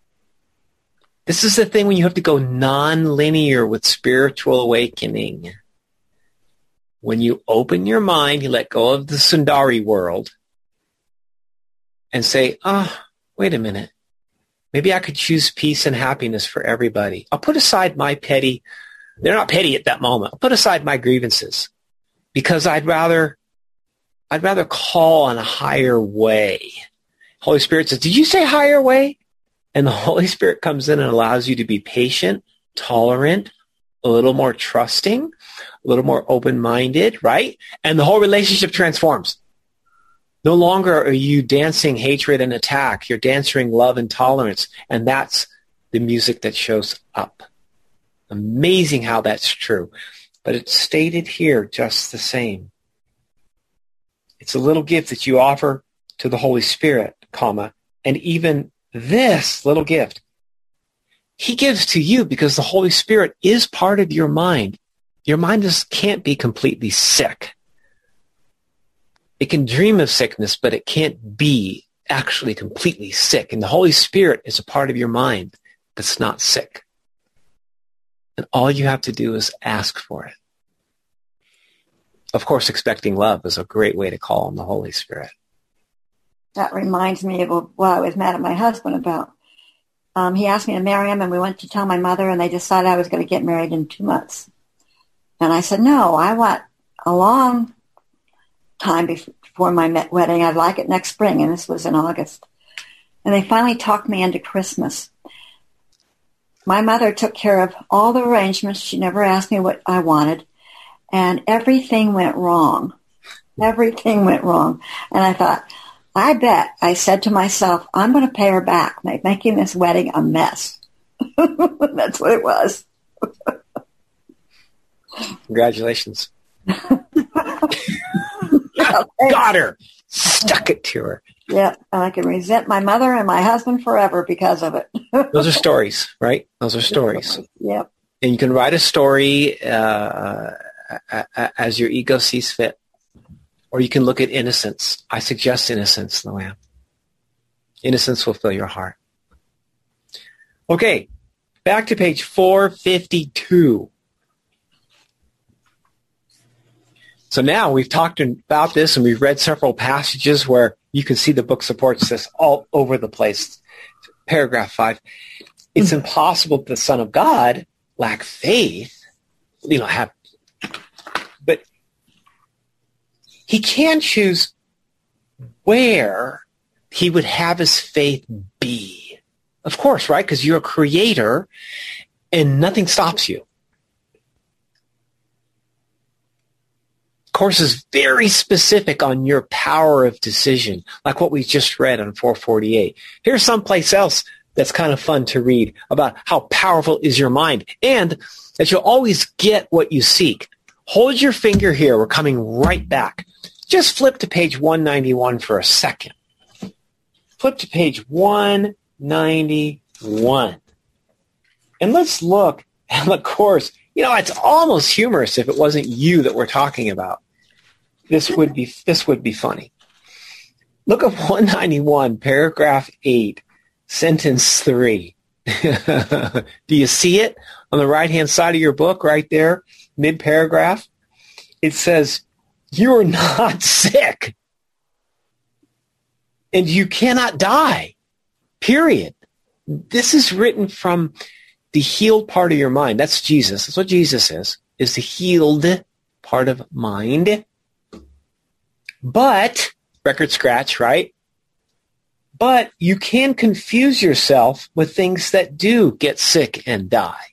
This is the thing when you have to go non-linear with spiritual awakening. When you open your mind, you let go of the Sundari world and say, wait a minute. Maybe I could choose peace and happiness for everybody. I'll put aside my petty. They're not petty at that moment. I'll put aside my grievances because I'd rather call on a higher way. Holy Spirit says, did you say higher way? And the Holy Spirit comes in and allows you to be patient, tolerant, a little more trusting, a little more open-minded, right? And the whole relationship transforms. No longer are you dancing hatred and attack. You're dancing love and tolerance. And that's the music that shows up. Amazing how that's true. But it's stated here just the same. It's a little gift that you offer to the Holy Spirit, and even this little gift, he gives to you because the Holy Spirit is part of your mind. Your mind just can't be completely sick. It can dream of sickness, but it can't be actually completely sick. And the Holy Spirit is a part of your mind that's not sick. And all you have to do is ask for it. Of course, expecting love is a great way to call on the Holy Spirit. That reminds me of what I was mad at my husband about. He asked me to marry him, and we went to tell my mother, and they decided I was going to get married in 2 months. And I said, no, I want a long time before my wedding. I'd like it next spring, and this was in August. And they finally talked me into Christmas. My mother took care of all the arrangements. She never asked me what I wanted, and everything went wrong. Everything went wrong. And I thought, I bet I said to myself, I'm going to pay her back by making this wedding a mess. That's what it was. Congratulations. Yeah, Got her. Stuck it to her. yeah, and I can resent my mother and my husband forever because of it. Those are stories, right? Those are stories. Yep. And you can write a story as your ego sees fit. Or you can look at innocence. I suggest innocence, Luann. Innocence will fill your heart. Okay, back to page 452. So now we've talked about this and we've read several passages where you can see the book supports this all over the place. Paragraph 5. It's impossible that the Son of God lack faith, but he can choose where he would have his faith be. Of course, right? Because you're a creator and nothing stops you. Course is very specific on your power of decision, like what we just read on 448. Here's someplace else that's kind of fun to read about how powerful is your mind and that you'll always get what you seek. Hold your finger here. We're coming right back. Just flip to page 191 for a second. Flip to page 191. And let's look at the course. It's almost humorous if it wasn't you that we're talking about. This would be funny. Look at 191, paragraph 8, sentence 3. Do you see it on the right-hand side of your book right there, mid-paragraph? It says, you are not sick and you cannot die, period. This is written from the healed part of your mind. That's Jesus. That's what Jesus is the healed part of mind. But, record scratch, right? But you can confuse yourself with things that do get sick and die.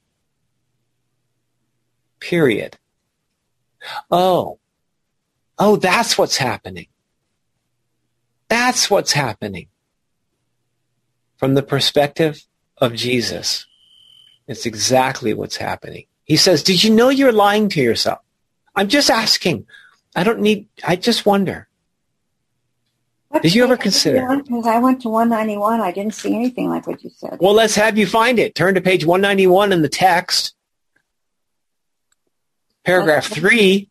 Period. Oh, that's what's happening. That's what's happening. From the perspective of Jesus, it's exactly what's happening. He says, did you know you're lying to yourself? I'm just asking. I just wonder. Did you ever consider? Because I went to 191. I didn't see anything like what you said. Well, let's have you find it. Turn to page 191 in the text. Paragraph 8.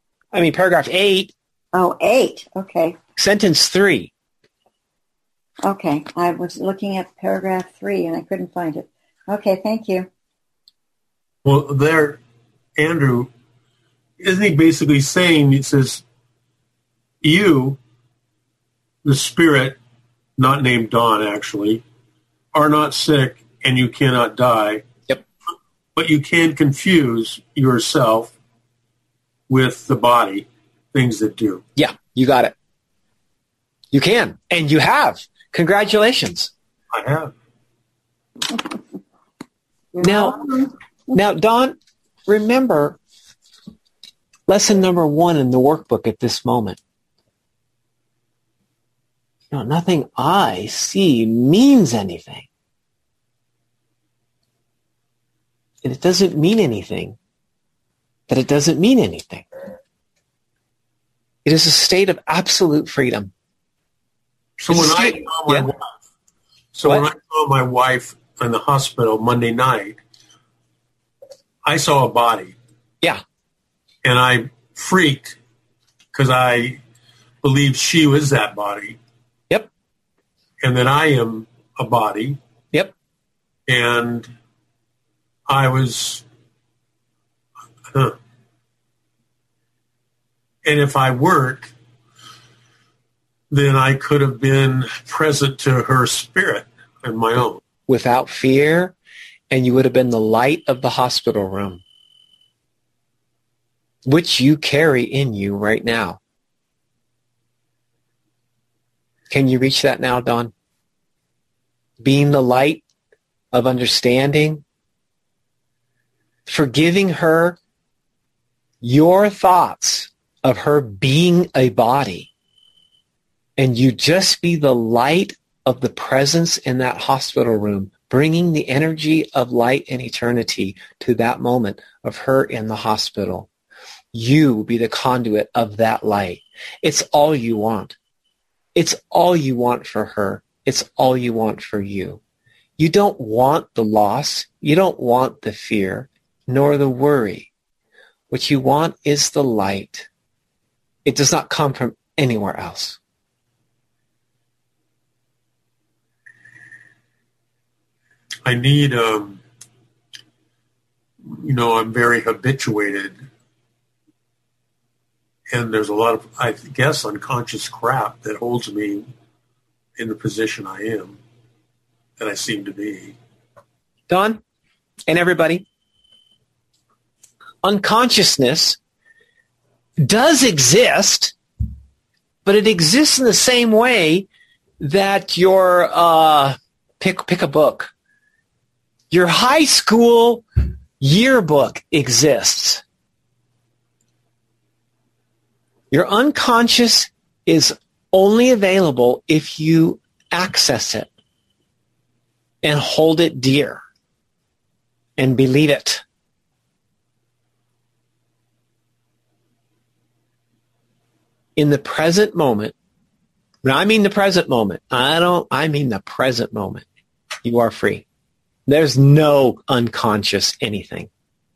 Oh, 8. Okay. Sentence 3. Okay. I was looking at paragraph 3 and I couldn't find it. Okay. Thank you. Well, there, Andrew, isn't he basically saying, it says, you, the spirit, not named Don actually, are not sick and you cannot die. Yep. But you can confuse yourself with the body, things that do. Yeah, you got it. You can, and you have. Congratulations. I have. Now, Don, remember lesson number 1 in the workbook at this moment. Nothing I see means anything. And it doesn't mean anything that it doesn't mean anything. It is a state of absolute freedom. So when I saw my wife in the hospital Monday night, I saw a body. Yeah. And I freaked because I believed she was that body. Yep. And that I am a body. Yep. And I was, and if I weren't, then I could have been present to her spirit and my own. Without fear, and you would have been the light of the hospital room, which you carry in you right now. Can you reach that now, Dawn? Being the light of understanding, forgiving her your thoughts of her being a body and you just be the light of the presence in that hospital room, bringing the energy of light and eternity to that moment of her in the hospital. You be the conduit of that light. It's all you want. It's all you want for her. It's all you want for you. You don't want the loss. You don't want the fear, nor the worry. What you want is the light. It does not come from anywhere else. I need, I'm very habituated, and there's a lot of, I guess, unconscious crap that holds me in the position I am, that I seem to be. Don and everybody, unconsciousness does exist, but it exists in the same way that your, pick a book. Your high school yearbook exists. Your unconscious is only available if you access it and hold it dear and believe it. In the present moment, when I mean the present moment, I mean the present moment, you are free. There's no unconscious anything.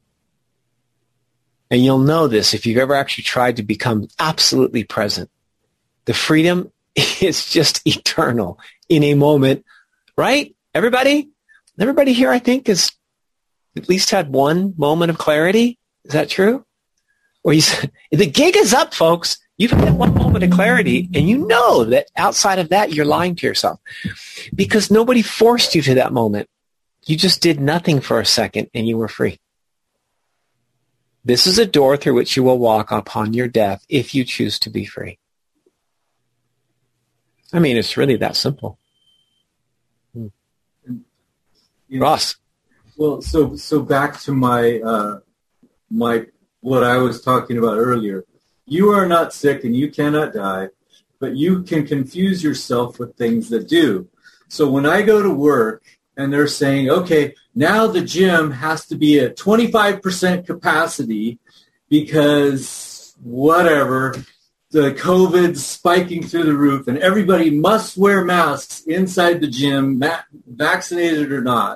And you'll know this if you've ever actually tried to become absolutely present. The freedom is just eternal in a moment, right? Everybody here, I think, has at least had one moment of clarity. Is that true? Or the gig is up, folks. You've had one moment of clarity, and you know that outside of that, you're lying to yourself because nobody forced you to that moment. You just did nothing for a second, and you were free. This is a door through which you will walk upon your death if you choose to be free. I mean, it's really that simple. Ross. Well, so back to my what I was talking about earlier. You are not sick and you cannot die, but you can confuse yourself with things that do. So when I go to work and they're saying, okay, now the gym has to be at 25% capacity because whatever, the COVID's spiking through the roof and everybody must wear masks inside the gym, vaccinated or not.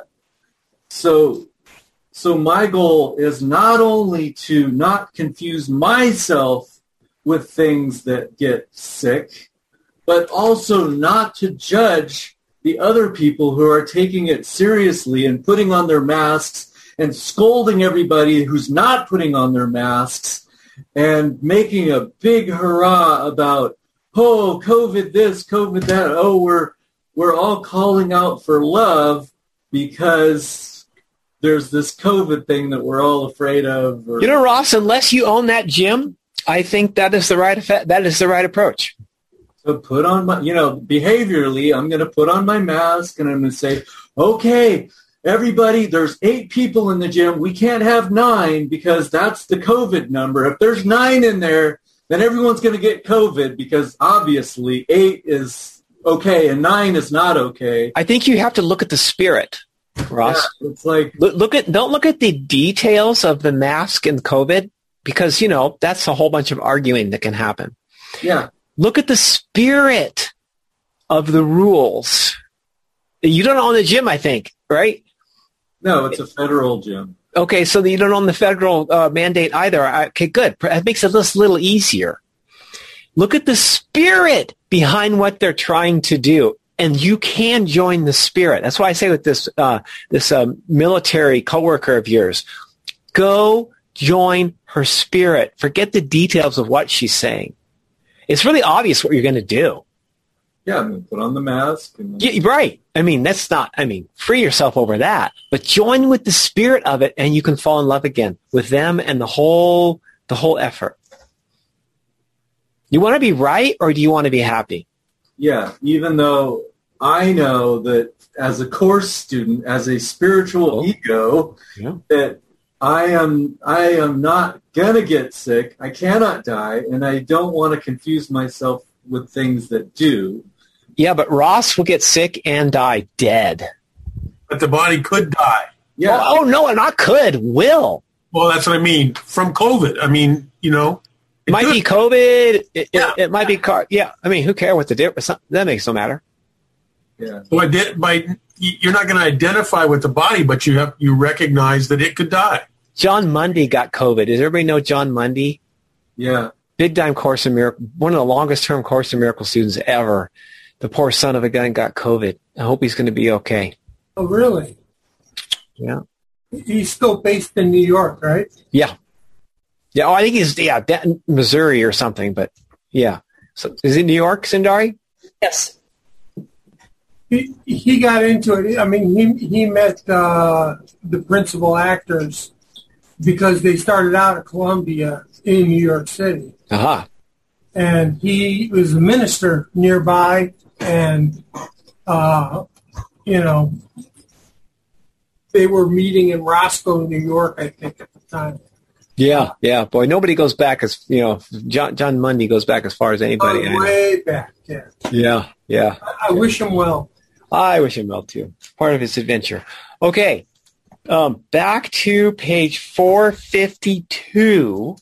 So my goal is not only to not confuse myself with things that get sick, but also not to judge the other people who are taking it seriously and putting on their masks and scolding everybody who's not putting on their masks and making a big hurrah about, oh, COVID this, COVID that. Oh, we're all calling out for love because there's this COVID thing that we're all afraid of. Or, Ross, unless you own that gym, I think that is the right effect. That is the right approach. So put on my, behaviorally, I'm going to put on my mask and I'm going to say, okay, everybody, there's 8 people in the gym. We can't have 9 because that's the COVID number. If there's 9 in there, then everyone's going to get COVID because obviously 8 is okay and 9 is not okay. I think you have to look at the spirit, Ross. Yeah, it's like don't look at the details of the mask and COVID because, that's a whole bunch of arguing that can happen. Yeah. Look at the spirit of the rules. You don't own the gym, I think, right? No, it's a federal gym. Okay, so you don't own the federal mandate either. Okay, good. That makes it a little easier. Look at the spirit behind what they're trying to do, and you can join the spirit. That's why I say with this military coworker of yours, go join her spirit. Forget the details of what she's saying. It's really obvious what you're going to do. Yeah, put on the mask. Yeah, right. Free yourself over that. But join with the spirit of it, and you can fall in love again with them and the whole effort. You want to be right, or do you want to be happy? Yeah, even though I know that as a course student, as a spiritual ego, that I am not going to get sick. I cannot die, and I don't want to confuse myself with things that do. Yeah, but Ross will get sick and die dead. But the body could die. Yeah. Oh, no, not could. Will. Well, that's what I mean. From COVID. I mean, you know. It might be COVID. Yeah. It might be yeah. I mean, who cares what the difference? That makes no matter. Yeah. So you're not going to identify with the body, but you recognize that it could die. John Mundy got COVID. Does everybody know John Mundy? Yeah. Big time Course in Miracles, one of the longest term Course in Miracles students ever. The poor son of a gun got COVID. I hope he's going to be okay. Oh, really? Yeah. He's still based in New York, right? Yeah. Yeah. Oh, I think he's Missouri or something. But yeah. So is it New York, Sundari? Yes. He got into it. I mean, he met the principal actors because they started out at Columbia in New York City. Uh-huh. And he was a minister nearby, and, you know, they were meeting in Roscoe, New York, I think, at the time. Yeah, yeah. Boy, nobody goes back as, you know, John Mundy goes back as far as anybody. Way back, yeah. Yeah, yeah. I wish him well. I wish him well, too. Part of his adventure. Okay. Back to page 452.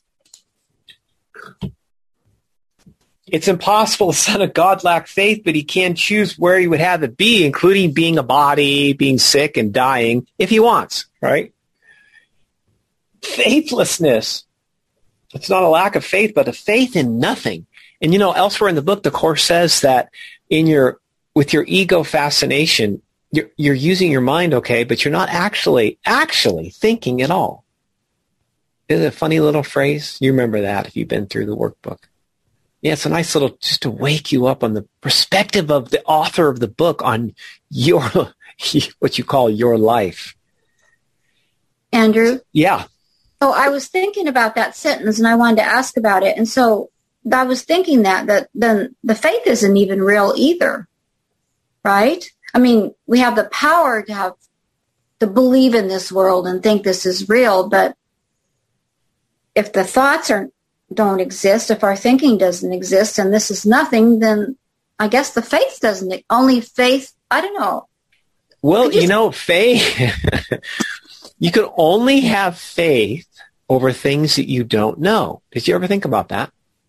It's impossible the Son of God lack faith, but he can choose where he would have it be, including being a body, being sick, and dying, if he wants, right? Faithlessness. It's not a lack of faith, but a faith in nothing. And, you know, elsewhere in the book, the Course says that with your ego fascination, you're using your mind, okay, but you're not actually thinking at all. Isn't it a funny little phrase? You remember that if you've been through the workbook. Yeah, it's a nice little, just to wake you up on the perspective of the author of the book on your, what you call your life. Andrew? Yeah. So I was thinking about that sentence and I wanted to ask about it. And so I was thinking that then the faith isn't even real either, right? I mean, we have the power to believe in this world and think this is real, but if the thoughts don't exist, if our thinking doesn't exist and this is nothing, then I guess the faith doesn't. Only faith, I don't know. Well, you know, faith, you can only have faith over things that you don't know. Did you ever think about that?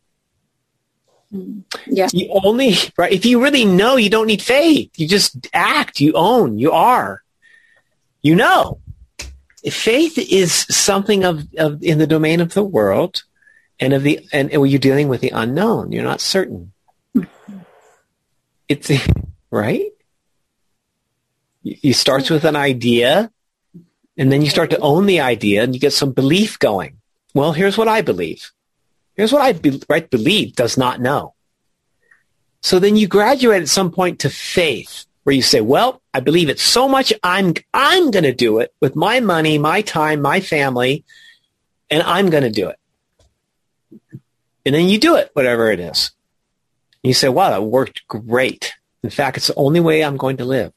Yeah. You only, right? If you really know, you don't need faith. You just act, you own, you are. You know. Faith is something of in the domain of the world. And you're dealing with the unknown. You're not certain. It's right. You start with an idea, and then you start to own the idea, and you get some belief going. Well, here's what I believe. Here's what I believe does not know. So then you graduate at some point to faith, where you say, "Well, I believe it so much. I'm going to do it with my money, my time, my family, and I'm going to do it." And then you do it, whatever it is. And you say, wow, that worked great. In fact, it's the only way I'm going to live.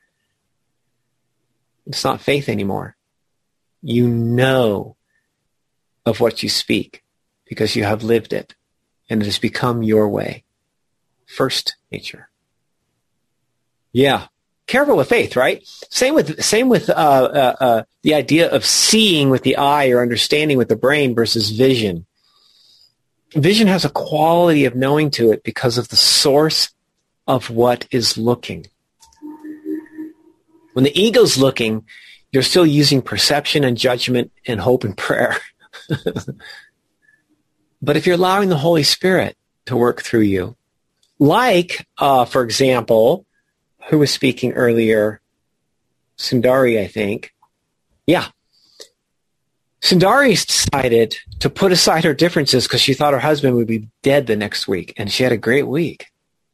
It's not faith anymore. You know of what you speak because you have lived it. And it has become your way. First nature. Yeah. Careful with faith, right? Same with the idea of seeing with the eye or understanding with the brain versus vision. Vision has a quality of knowing to it because of the source of what is looking. When the ego's looking, you're still using perception and judgment and hope and prayer. But if you're allowing the Holy Spirit to work through you, like, for example, who was speaking earlier? Sundari, I think. Yeah. Sundari decided to put aside her differences because she thought her husband would be dead the next week, and she had a great week.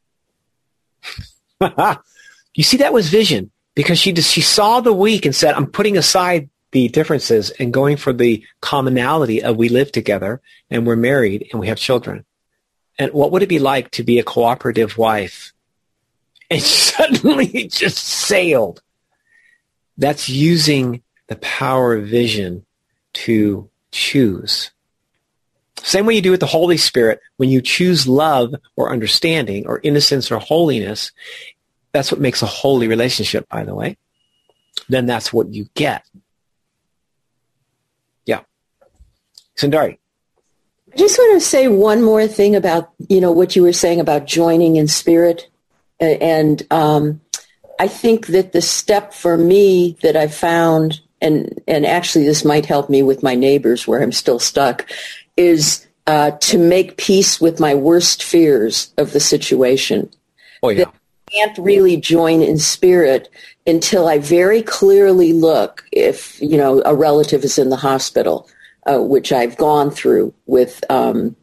You see, that was vision, because she saw the week and said, I'm putting aside the differences and going for the commonality of we live together and we're married and we have children. And what would it be like to be a cooperative wife? And suddenly it just sailed. That's using the power of vision to choose. Same way you do with the Holy Spirit. When you choose love or understanding or innocence or holiness, that's what makes a holy relationship, by the way. Then that's what you get. Yeah. Sundari. I just want to say one more thing about, what you were saying about joining in spirit. And I think that the step for me that I found, and actually this might help me with my neighbors where I'm still stuck, is to make peace with my worst fears of the situation. Oh, yeah. That I can't really join in spirit until I very clearly look if, a relative is in the hospital, which I've gone through with, them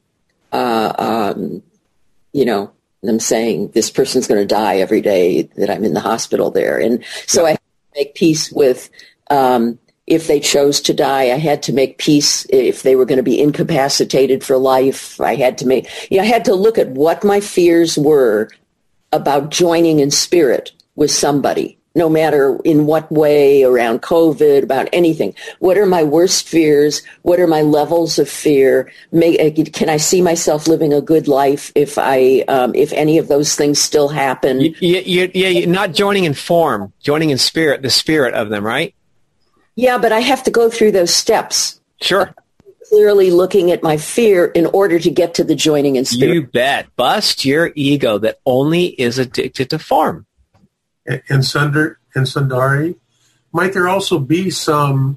saying this person's going to die every day that I'm in the hospital there. And so I had to make peace with, if they chose to die. I had to make peace if they were going to be incapacitated for life. I had to look at what my fears were about joining in spirit with somebody, no matter in what way, around COVID, about anything. What are my worst fears? What are my levels of fear? Can I see myself living a good life if any of those things still happen? You're not joining in form, joining in spirit, the spirit of them, right? Yeah, but I have to go through those steps. Sure. Clearly looking at my fear in order to get to the joining in spirit. You bet. Bust your ego that only is addicted to form. And Sundari, might there also be some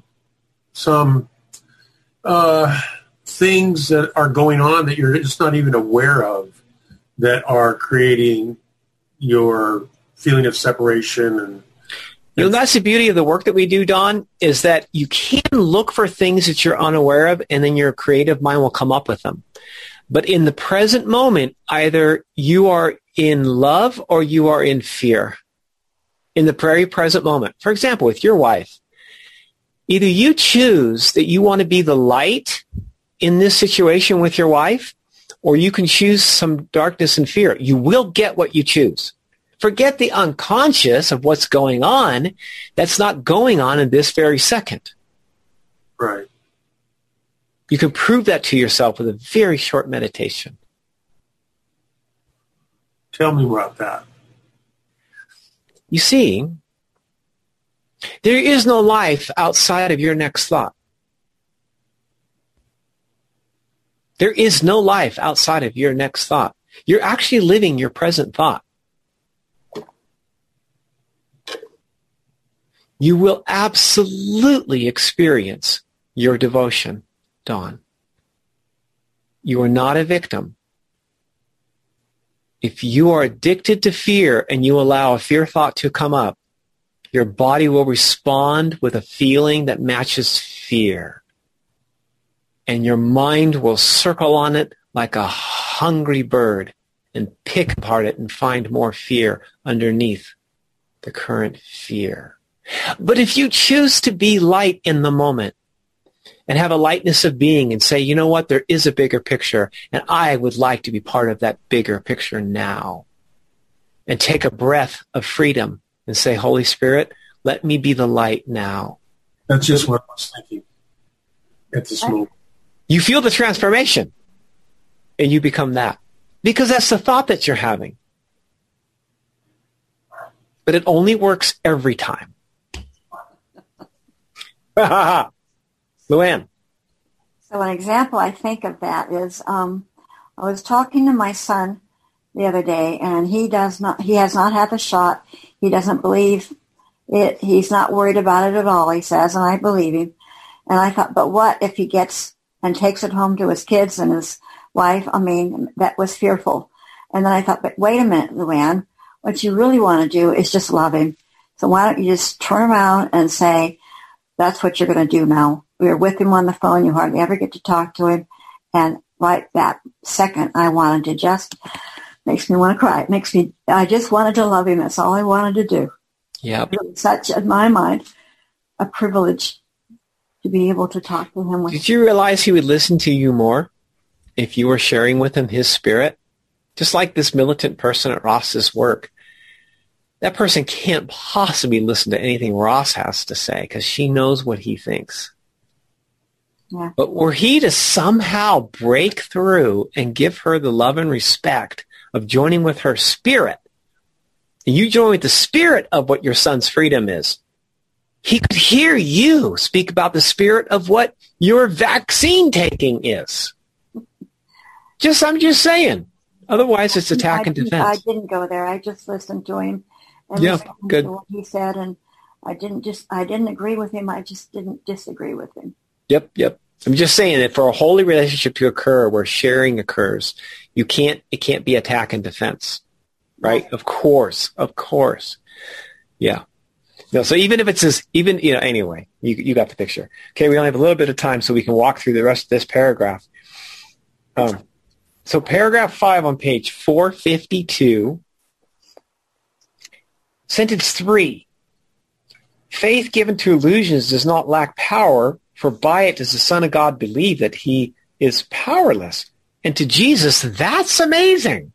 things that are going on that you're just not even aware of that are creating your feeling of separation? And that's the beauty of the work that we do, Don, is that you can look for things that you're unaware of, and then your creative mind will come up with them. But in the present moment, either you are in love or you are in fear. In the very present moment. For example, with your wife, either you choose that you want to be the light in this situation with your wife, or you can choose some darkness and fear. You will get what you choose. Forget the unconscious of what's going on. That's not going on in this very second. Right. You can prove that to yourself with a very short meditation. Tell me about that. You see, there is no life outside of your next thought. There is no life outside of your next thought. You're actually living your present thought. You will absolutely experience your devotion, Dawn. You are not a victim. If you are addicted to fear and you allow a fear thought to come up, your body will respond with a feeling that matches fear. And your mind will circle on it like a hungry bird and pick apart it and find more fear underneath the current fear. But if you choose to be light in the moment and have a lightness of being and say, you know what, there is a bigger picture, and I would like to be part of that bigger picture now. And take a breath of freedom and say, Holy Spirit, let me be the light now. That's just what I was thinking at this moment. You feel the transformation, and you become that. Because that's the thought that you're having. But it only works every time. Luann. So an example I think of that is I was talking to my son the other day, and he has not had the shot. He doesn't believe it. He's not worried about it at all, he says, and I believe him. And I thought, but what if he gets and takes it home to his kids and his wife? I mean, that was fearful. And then I thought, but wait a minute, Luann, what you really want to do is just love him. So why don't you just turn around and say, that's what you're going to do now. We were with him on the phone. You hardly ever get to talk to him. And right that second, I wanted to just, makes me want to cry. I just wanted to love him. That's all I wanted to do. Yeah. Such, in my mind, a privilege to be able to talk to him. Did you realize he would listen to you more if you were sharing with him his spirit? Just like this militant person at Ross's work. That person can't possibly listen to anything Ross has to say because she knows what he thinks. Yeah. But were he to somehow break through and give her the love and respect of joining with her spirit, and you join with the spirit of what your son's freedom is, he could hear you speak about the spirit of what your vaccine taking is. I'm just saying. Otherwise, it's attack and defense. I didn't go there. I just listened to him and listened to what he said, and I didn't agree with him. I just didn't disagree with him. Yep. I'm just saying that for a holy relationship to occur where sharing occurs, it can't be attack and defense, right? Of course. Yeah. No, so even if it's anyway, you got the picture. Okay, we only have a little bit of time so we can walk through the rest of this paragraph. So paragraph 5 on page 452, sentence 3. Faith given to illusions does not lack power, for by it does the Son of God believe that he is powerless. And to Jesus, that's amazing.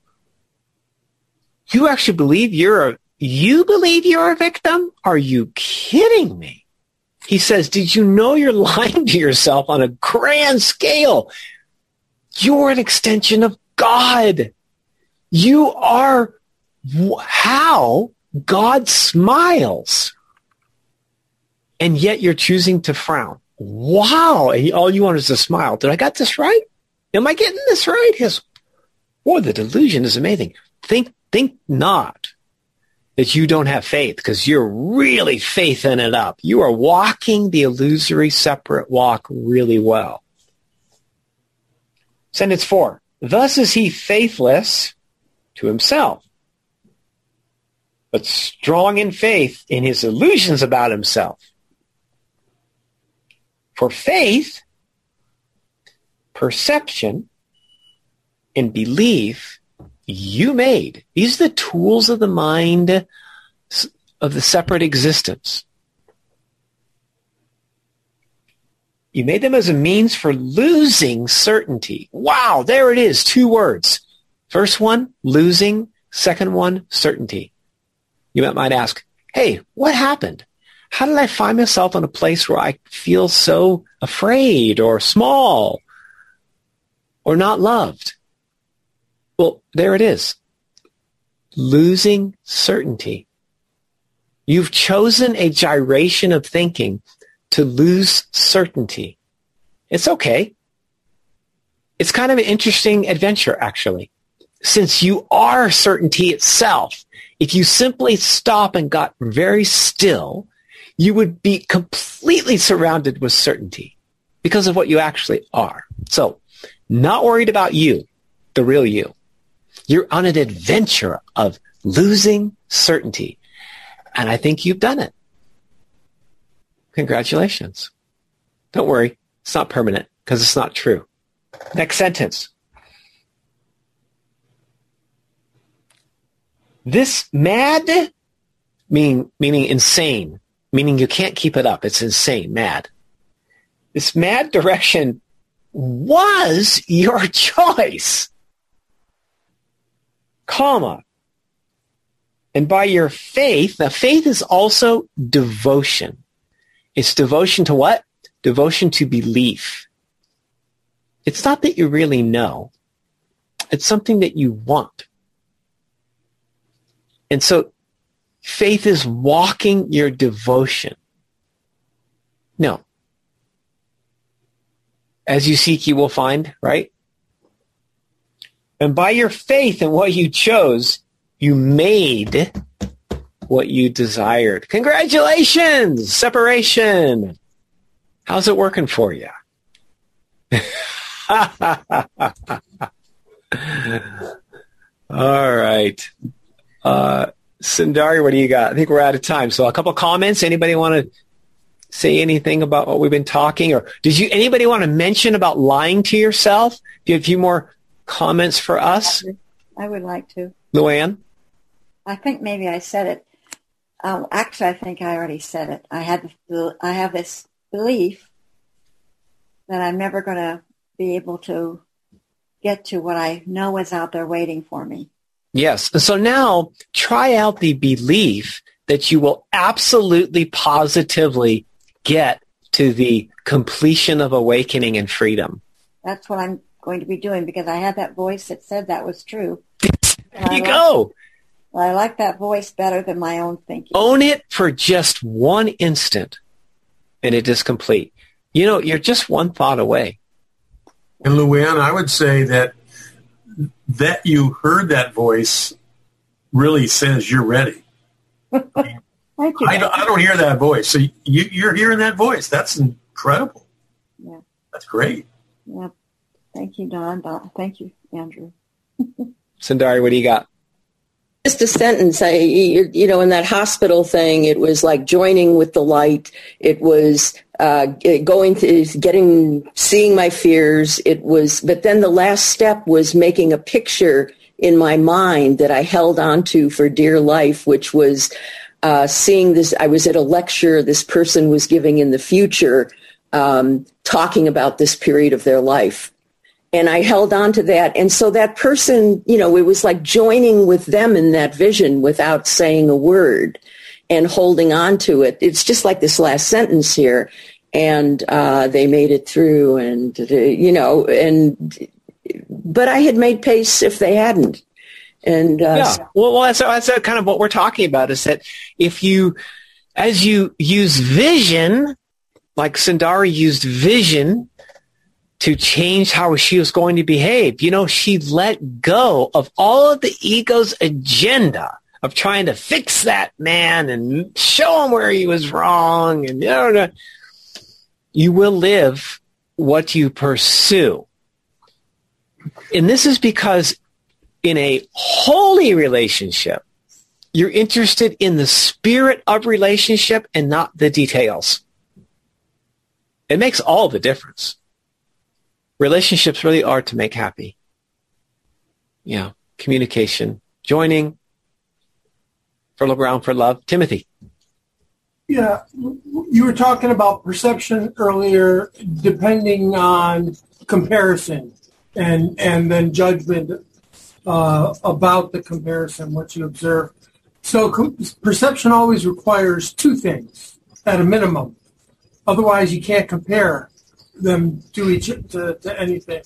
You actually believe you're a victim? Are you kidding me? He says, did you know you're lying to yourself on a grand scale? You're an extension of God. You are how God smiles. And yet you're choosing to frown. Wow. And all you want is to smile. Did I get this right? Am I getting this right? Yes. Boy, the delusion is amazing. Think not that you don't have faith, because you're really faithing it up. You are walking the illusory separate walk really well. Sentence 4. Thus is he faithless to himself, but strong in faith in his illusions about himself. For faith, perception, and belief you made. These are the tools of the mind of the separate existence. You made them as a means for losing certainty. Wow, there it is, 2 words. First one, losing. Second one, certainty. You might ask, hey, what happened? How did I find myself in a place where I feel so afraid or small or not loved? Well, there it is. Losing certainty. You've chosen a gyration of thinking to lose certainty. It's okay. It's kind of an interesting adventure, actually. Since you are certainty itself, if you simply stop and got very still, you would be completely surrounded with certainty because of what you actually are. So, not worried about you, the real you. You're on an adventure of losing certainty. And I think you've done it. Congratulations. Don't worry. It's not permanent because it's not true. Next sentence. This mad, meaning insane, meaning you can't keep it up. It's insane, mad. This mad direction was your choice, comma. And by your faith, now faith is also devotion. It's devotion to what? Devotion to belief. It's not that you really know. It's something that you want. And so faith is walking your devotion. No. As you seek, you will find, right? And by your faith in what you chose, you made what you desired. Congratulations! Separation! How's it working for you? All right. Sundari, what do you got? I think we're out of time. So a couple comments. Anybody want to say anything about what we've been talking? Or anybody want to mention about lying to yourself? Do you have a few more comments for us? I would like to. Luann? I think maybe I said it. Actually, I think I already said it. I have this belief that I'm never going to be able to get to what I know is out there waiting for me. Yes. So now try out the belief that you will absolutely, positively get to the completion of awakening and freedom. That's what I'm going to be doing, because I had that voice that said that was true. There you go. I like that voice better than my own thinking. Own it for just one instant, and it is complete. You know, you're just one thought away. And Luann, I would say that you heard that voice really says you're ready. Thank you. I don't hear that voice. So you're hearing that voice. That's incredible. Yeah. That's great. Yeah. Thank you, Don. Thank you, Andrew. Sundari, what do you got? Just a sentence. In that hospital thing, it was like joining with the light. It was seeing my fears. But then the last step was making a picture in my mind that I held onto for dear life, which was seeing this. I was at a lecture this person was giving in the future, talking about this period of their life. And I held on to that. And so that person, it was like joining with them in that vision without saying a word and holding on to it. It's just like this last sentence here. And they made it through but I had made pace if they hadn't. And well, that's kind of what we're talking about, is that as you use vision, like Sundari used vision to change how she was going to behave. She let go of all of the ego's agenda of trying to fix that man and show him where he was wrong. And you will live what you pursue. And this is because in a holy relationship, you're interested in the spirit of relationship and not the details. It makes all the difference. Relationships really are to make happy. Yeah, communication, joining, fertile ground for love. Timothy. Yeah, you were talking about perception earlier, depending on comparison and then judgment about the comparison, what you observe. So perception always requires two things at a minimum. Otherwise, you can't compare them to anything.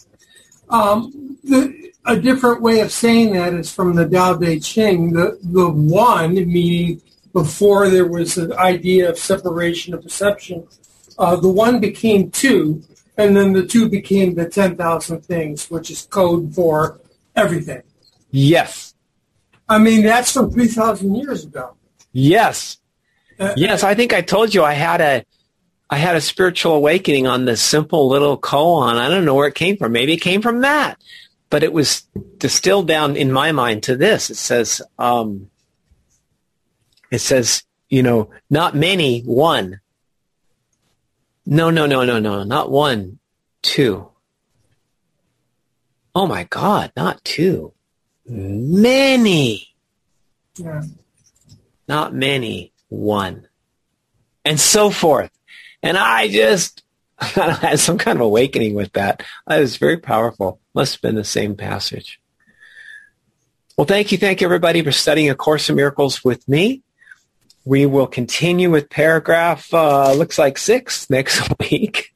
A different way of saying that is from the Tao Te Ching. The one, meaning before there was an idea of separation of perception, the one became two, and then the two became the 10,000 things, which is code for everything. Yes. I mean, that's from 3,000 years ago. Yes. Yes, I think I told you I had a spiritual awakening on this simple little koan. I don't know where it came from. Maybe it came from that. But it was distilled down in my mind to this. It says, not many, one. No, not one, two. Oh my God, not two. Many. Yeah. Not many, one. And so forth. And I just had some kind of awakening with that. It was very powerful. Must have been the same passage. Well, thank you, everybody, for studying A Course in Miracles with me. We will continue with paragraph, looks like 6 next week.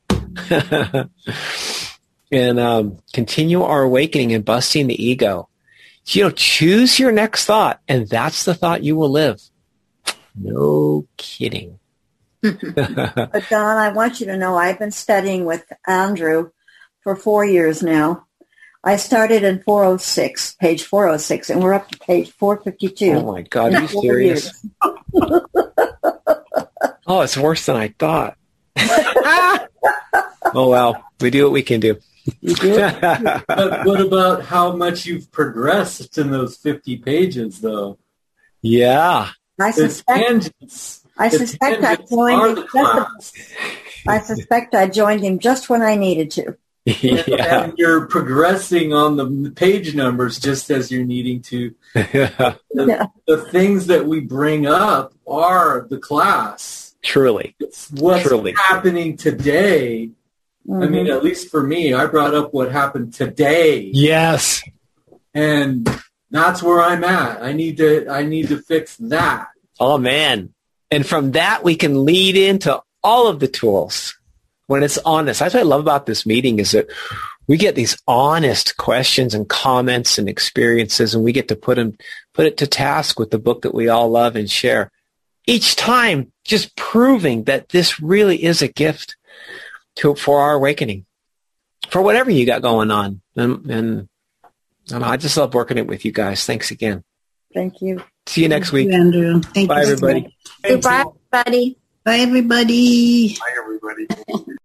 And continue our awakening and busting the ego. Choose your next thought, and that's the thought you will live. No kidding. But Don, I want you to know I've been studying with Andrew for 4 years now. I started in 406, page 406, and we're up to page 452. Oh my God, are you serious? Oh, it's worse than I thought. Oh well, we do what we can do. You do it? But what about how much you've progressed in those 50 pages, though? Yeah. I suspect I joined him just when I needed to. Yeah. And you're progressing on the page numbers just as you're needing to. The things that we bring up are the class. Truly. It's what's happening today. Mm-hmm. I mean, at least for me, I brought up what happened today. Yes. And that's where I'm at. I need to fix that. Oh, man. And from that, we can lead into all of the tools. when it's honest. That's what I love about this meeting is that we get these honest questions and comments and experiences, and we get to put it to task with the book that we all love and share. Each time, just proving that this really is a gift for our awakening, for whatever you got going on. And I just love working it with you guys. Thanks again. Thank you. See you next week. Thank you, Andrew. Bye, everybody. Goodbye, everybody. Bye, everybody. Bye, everybody.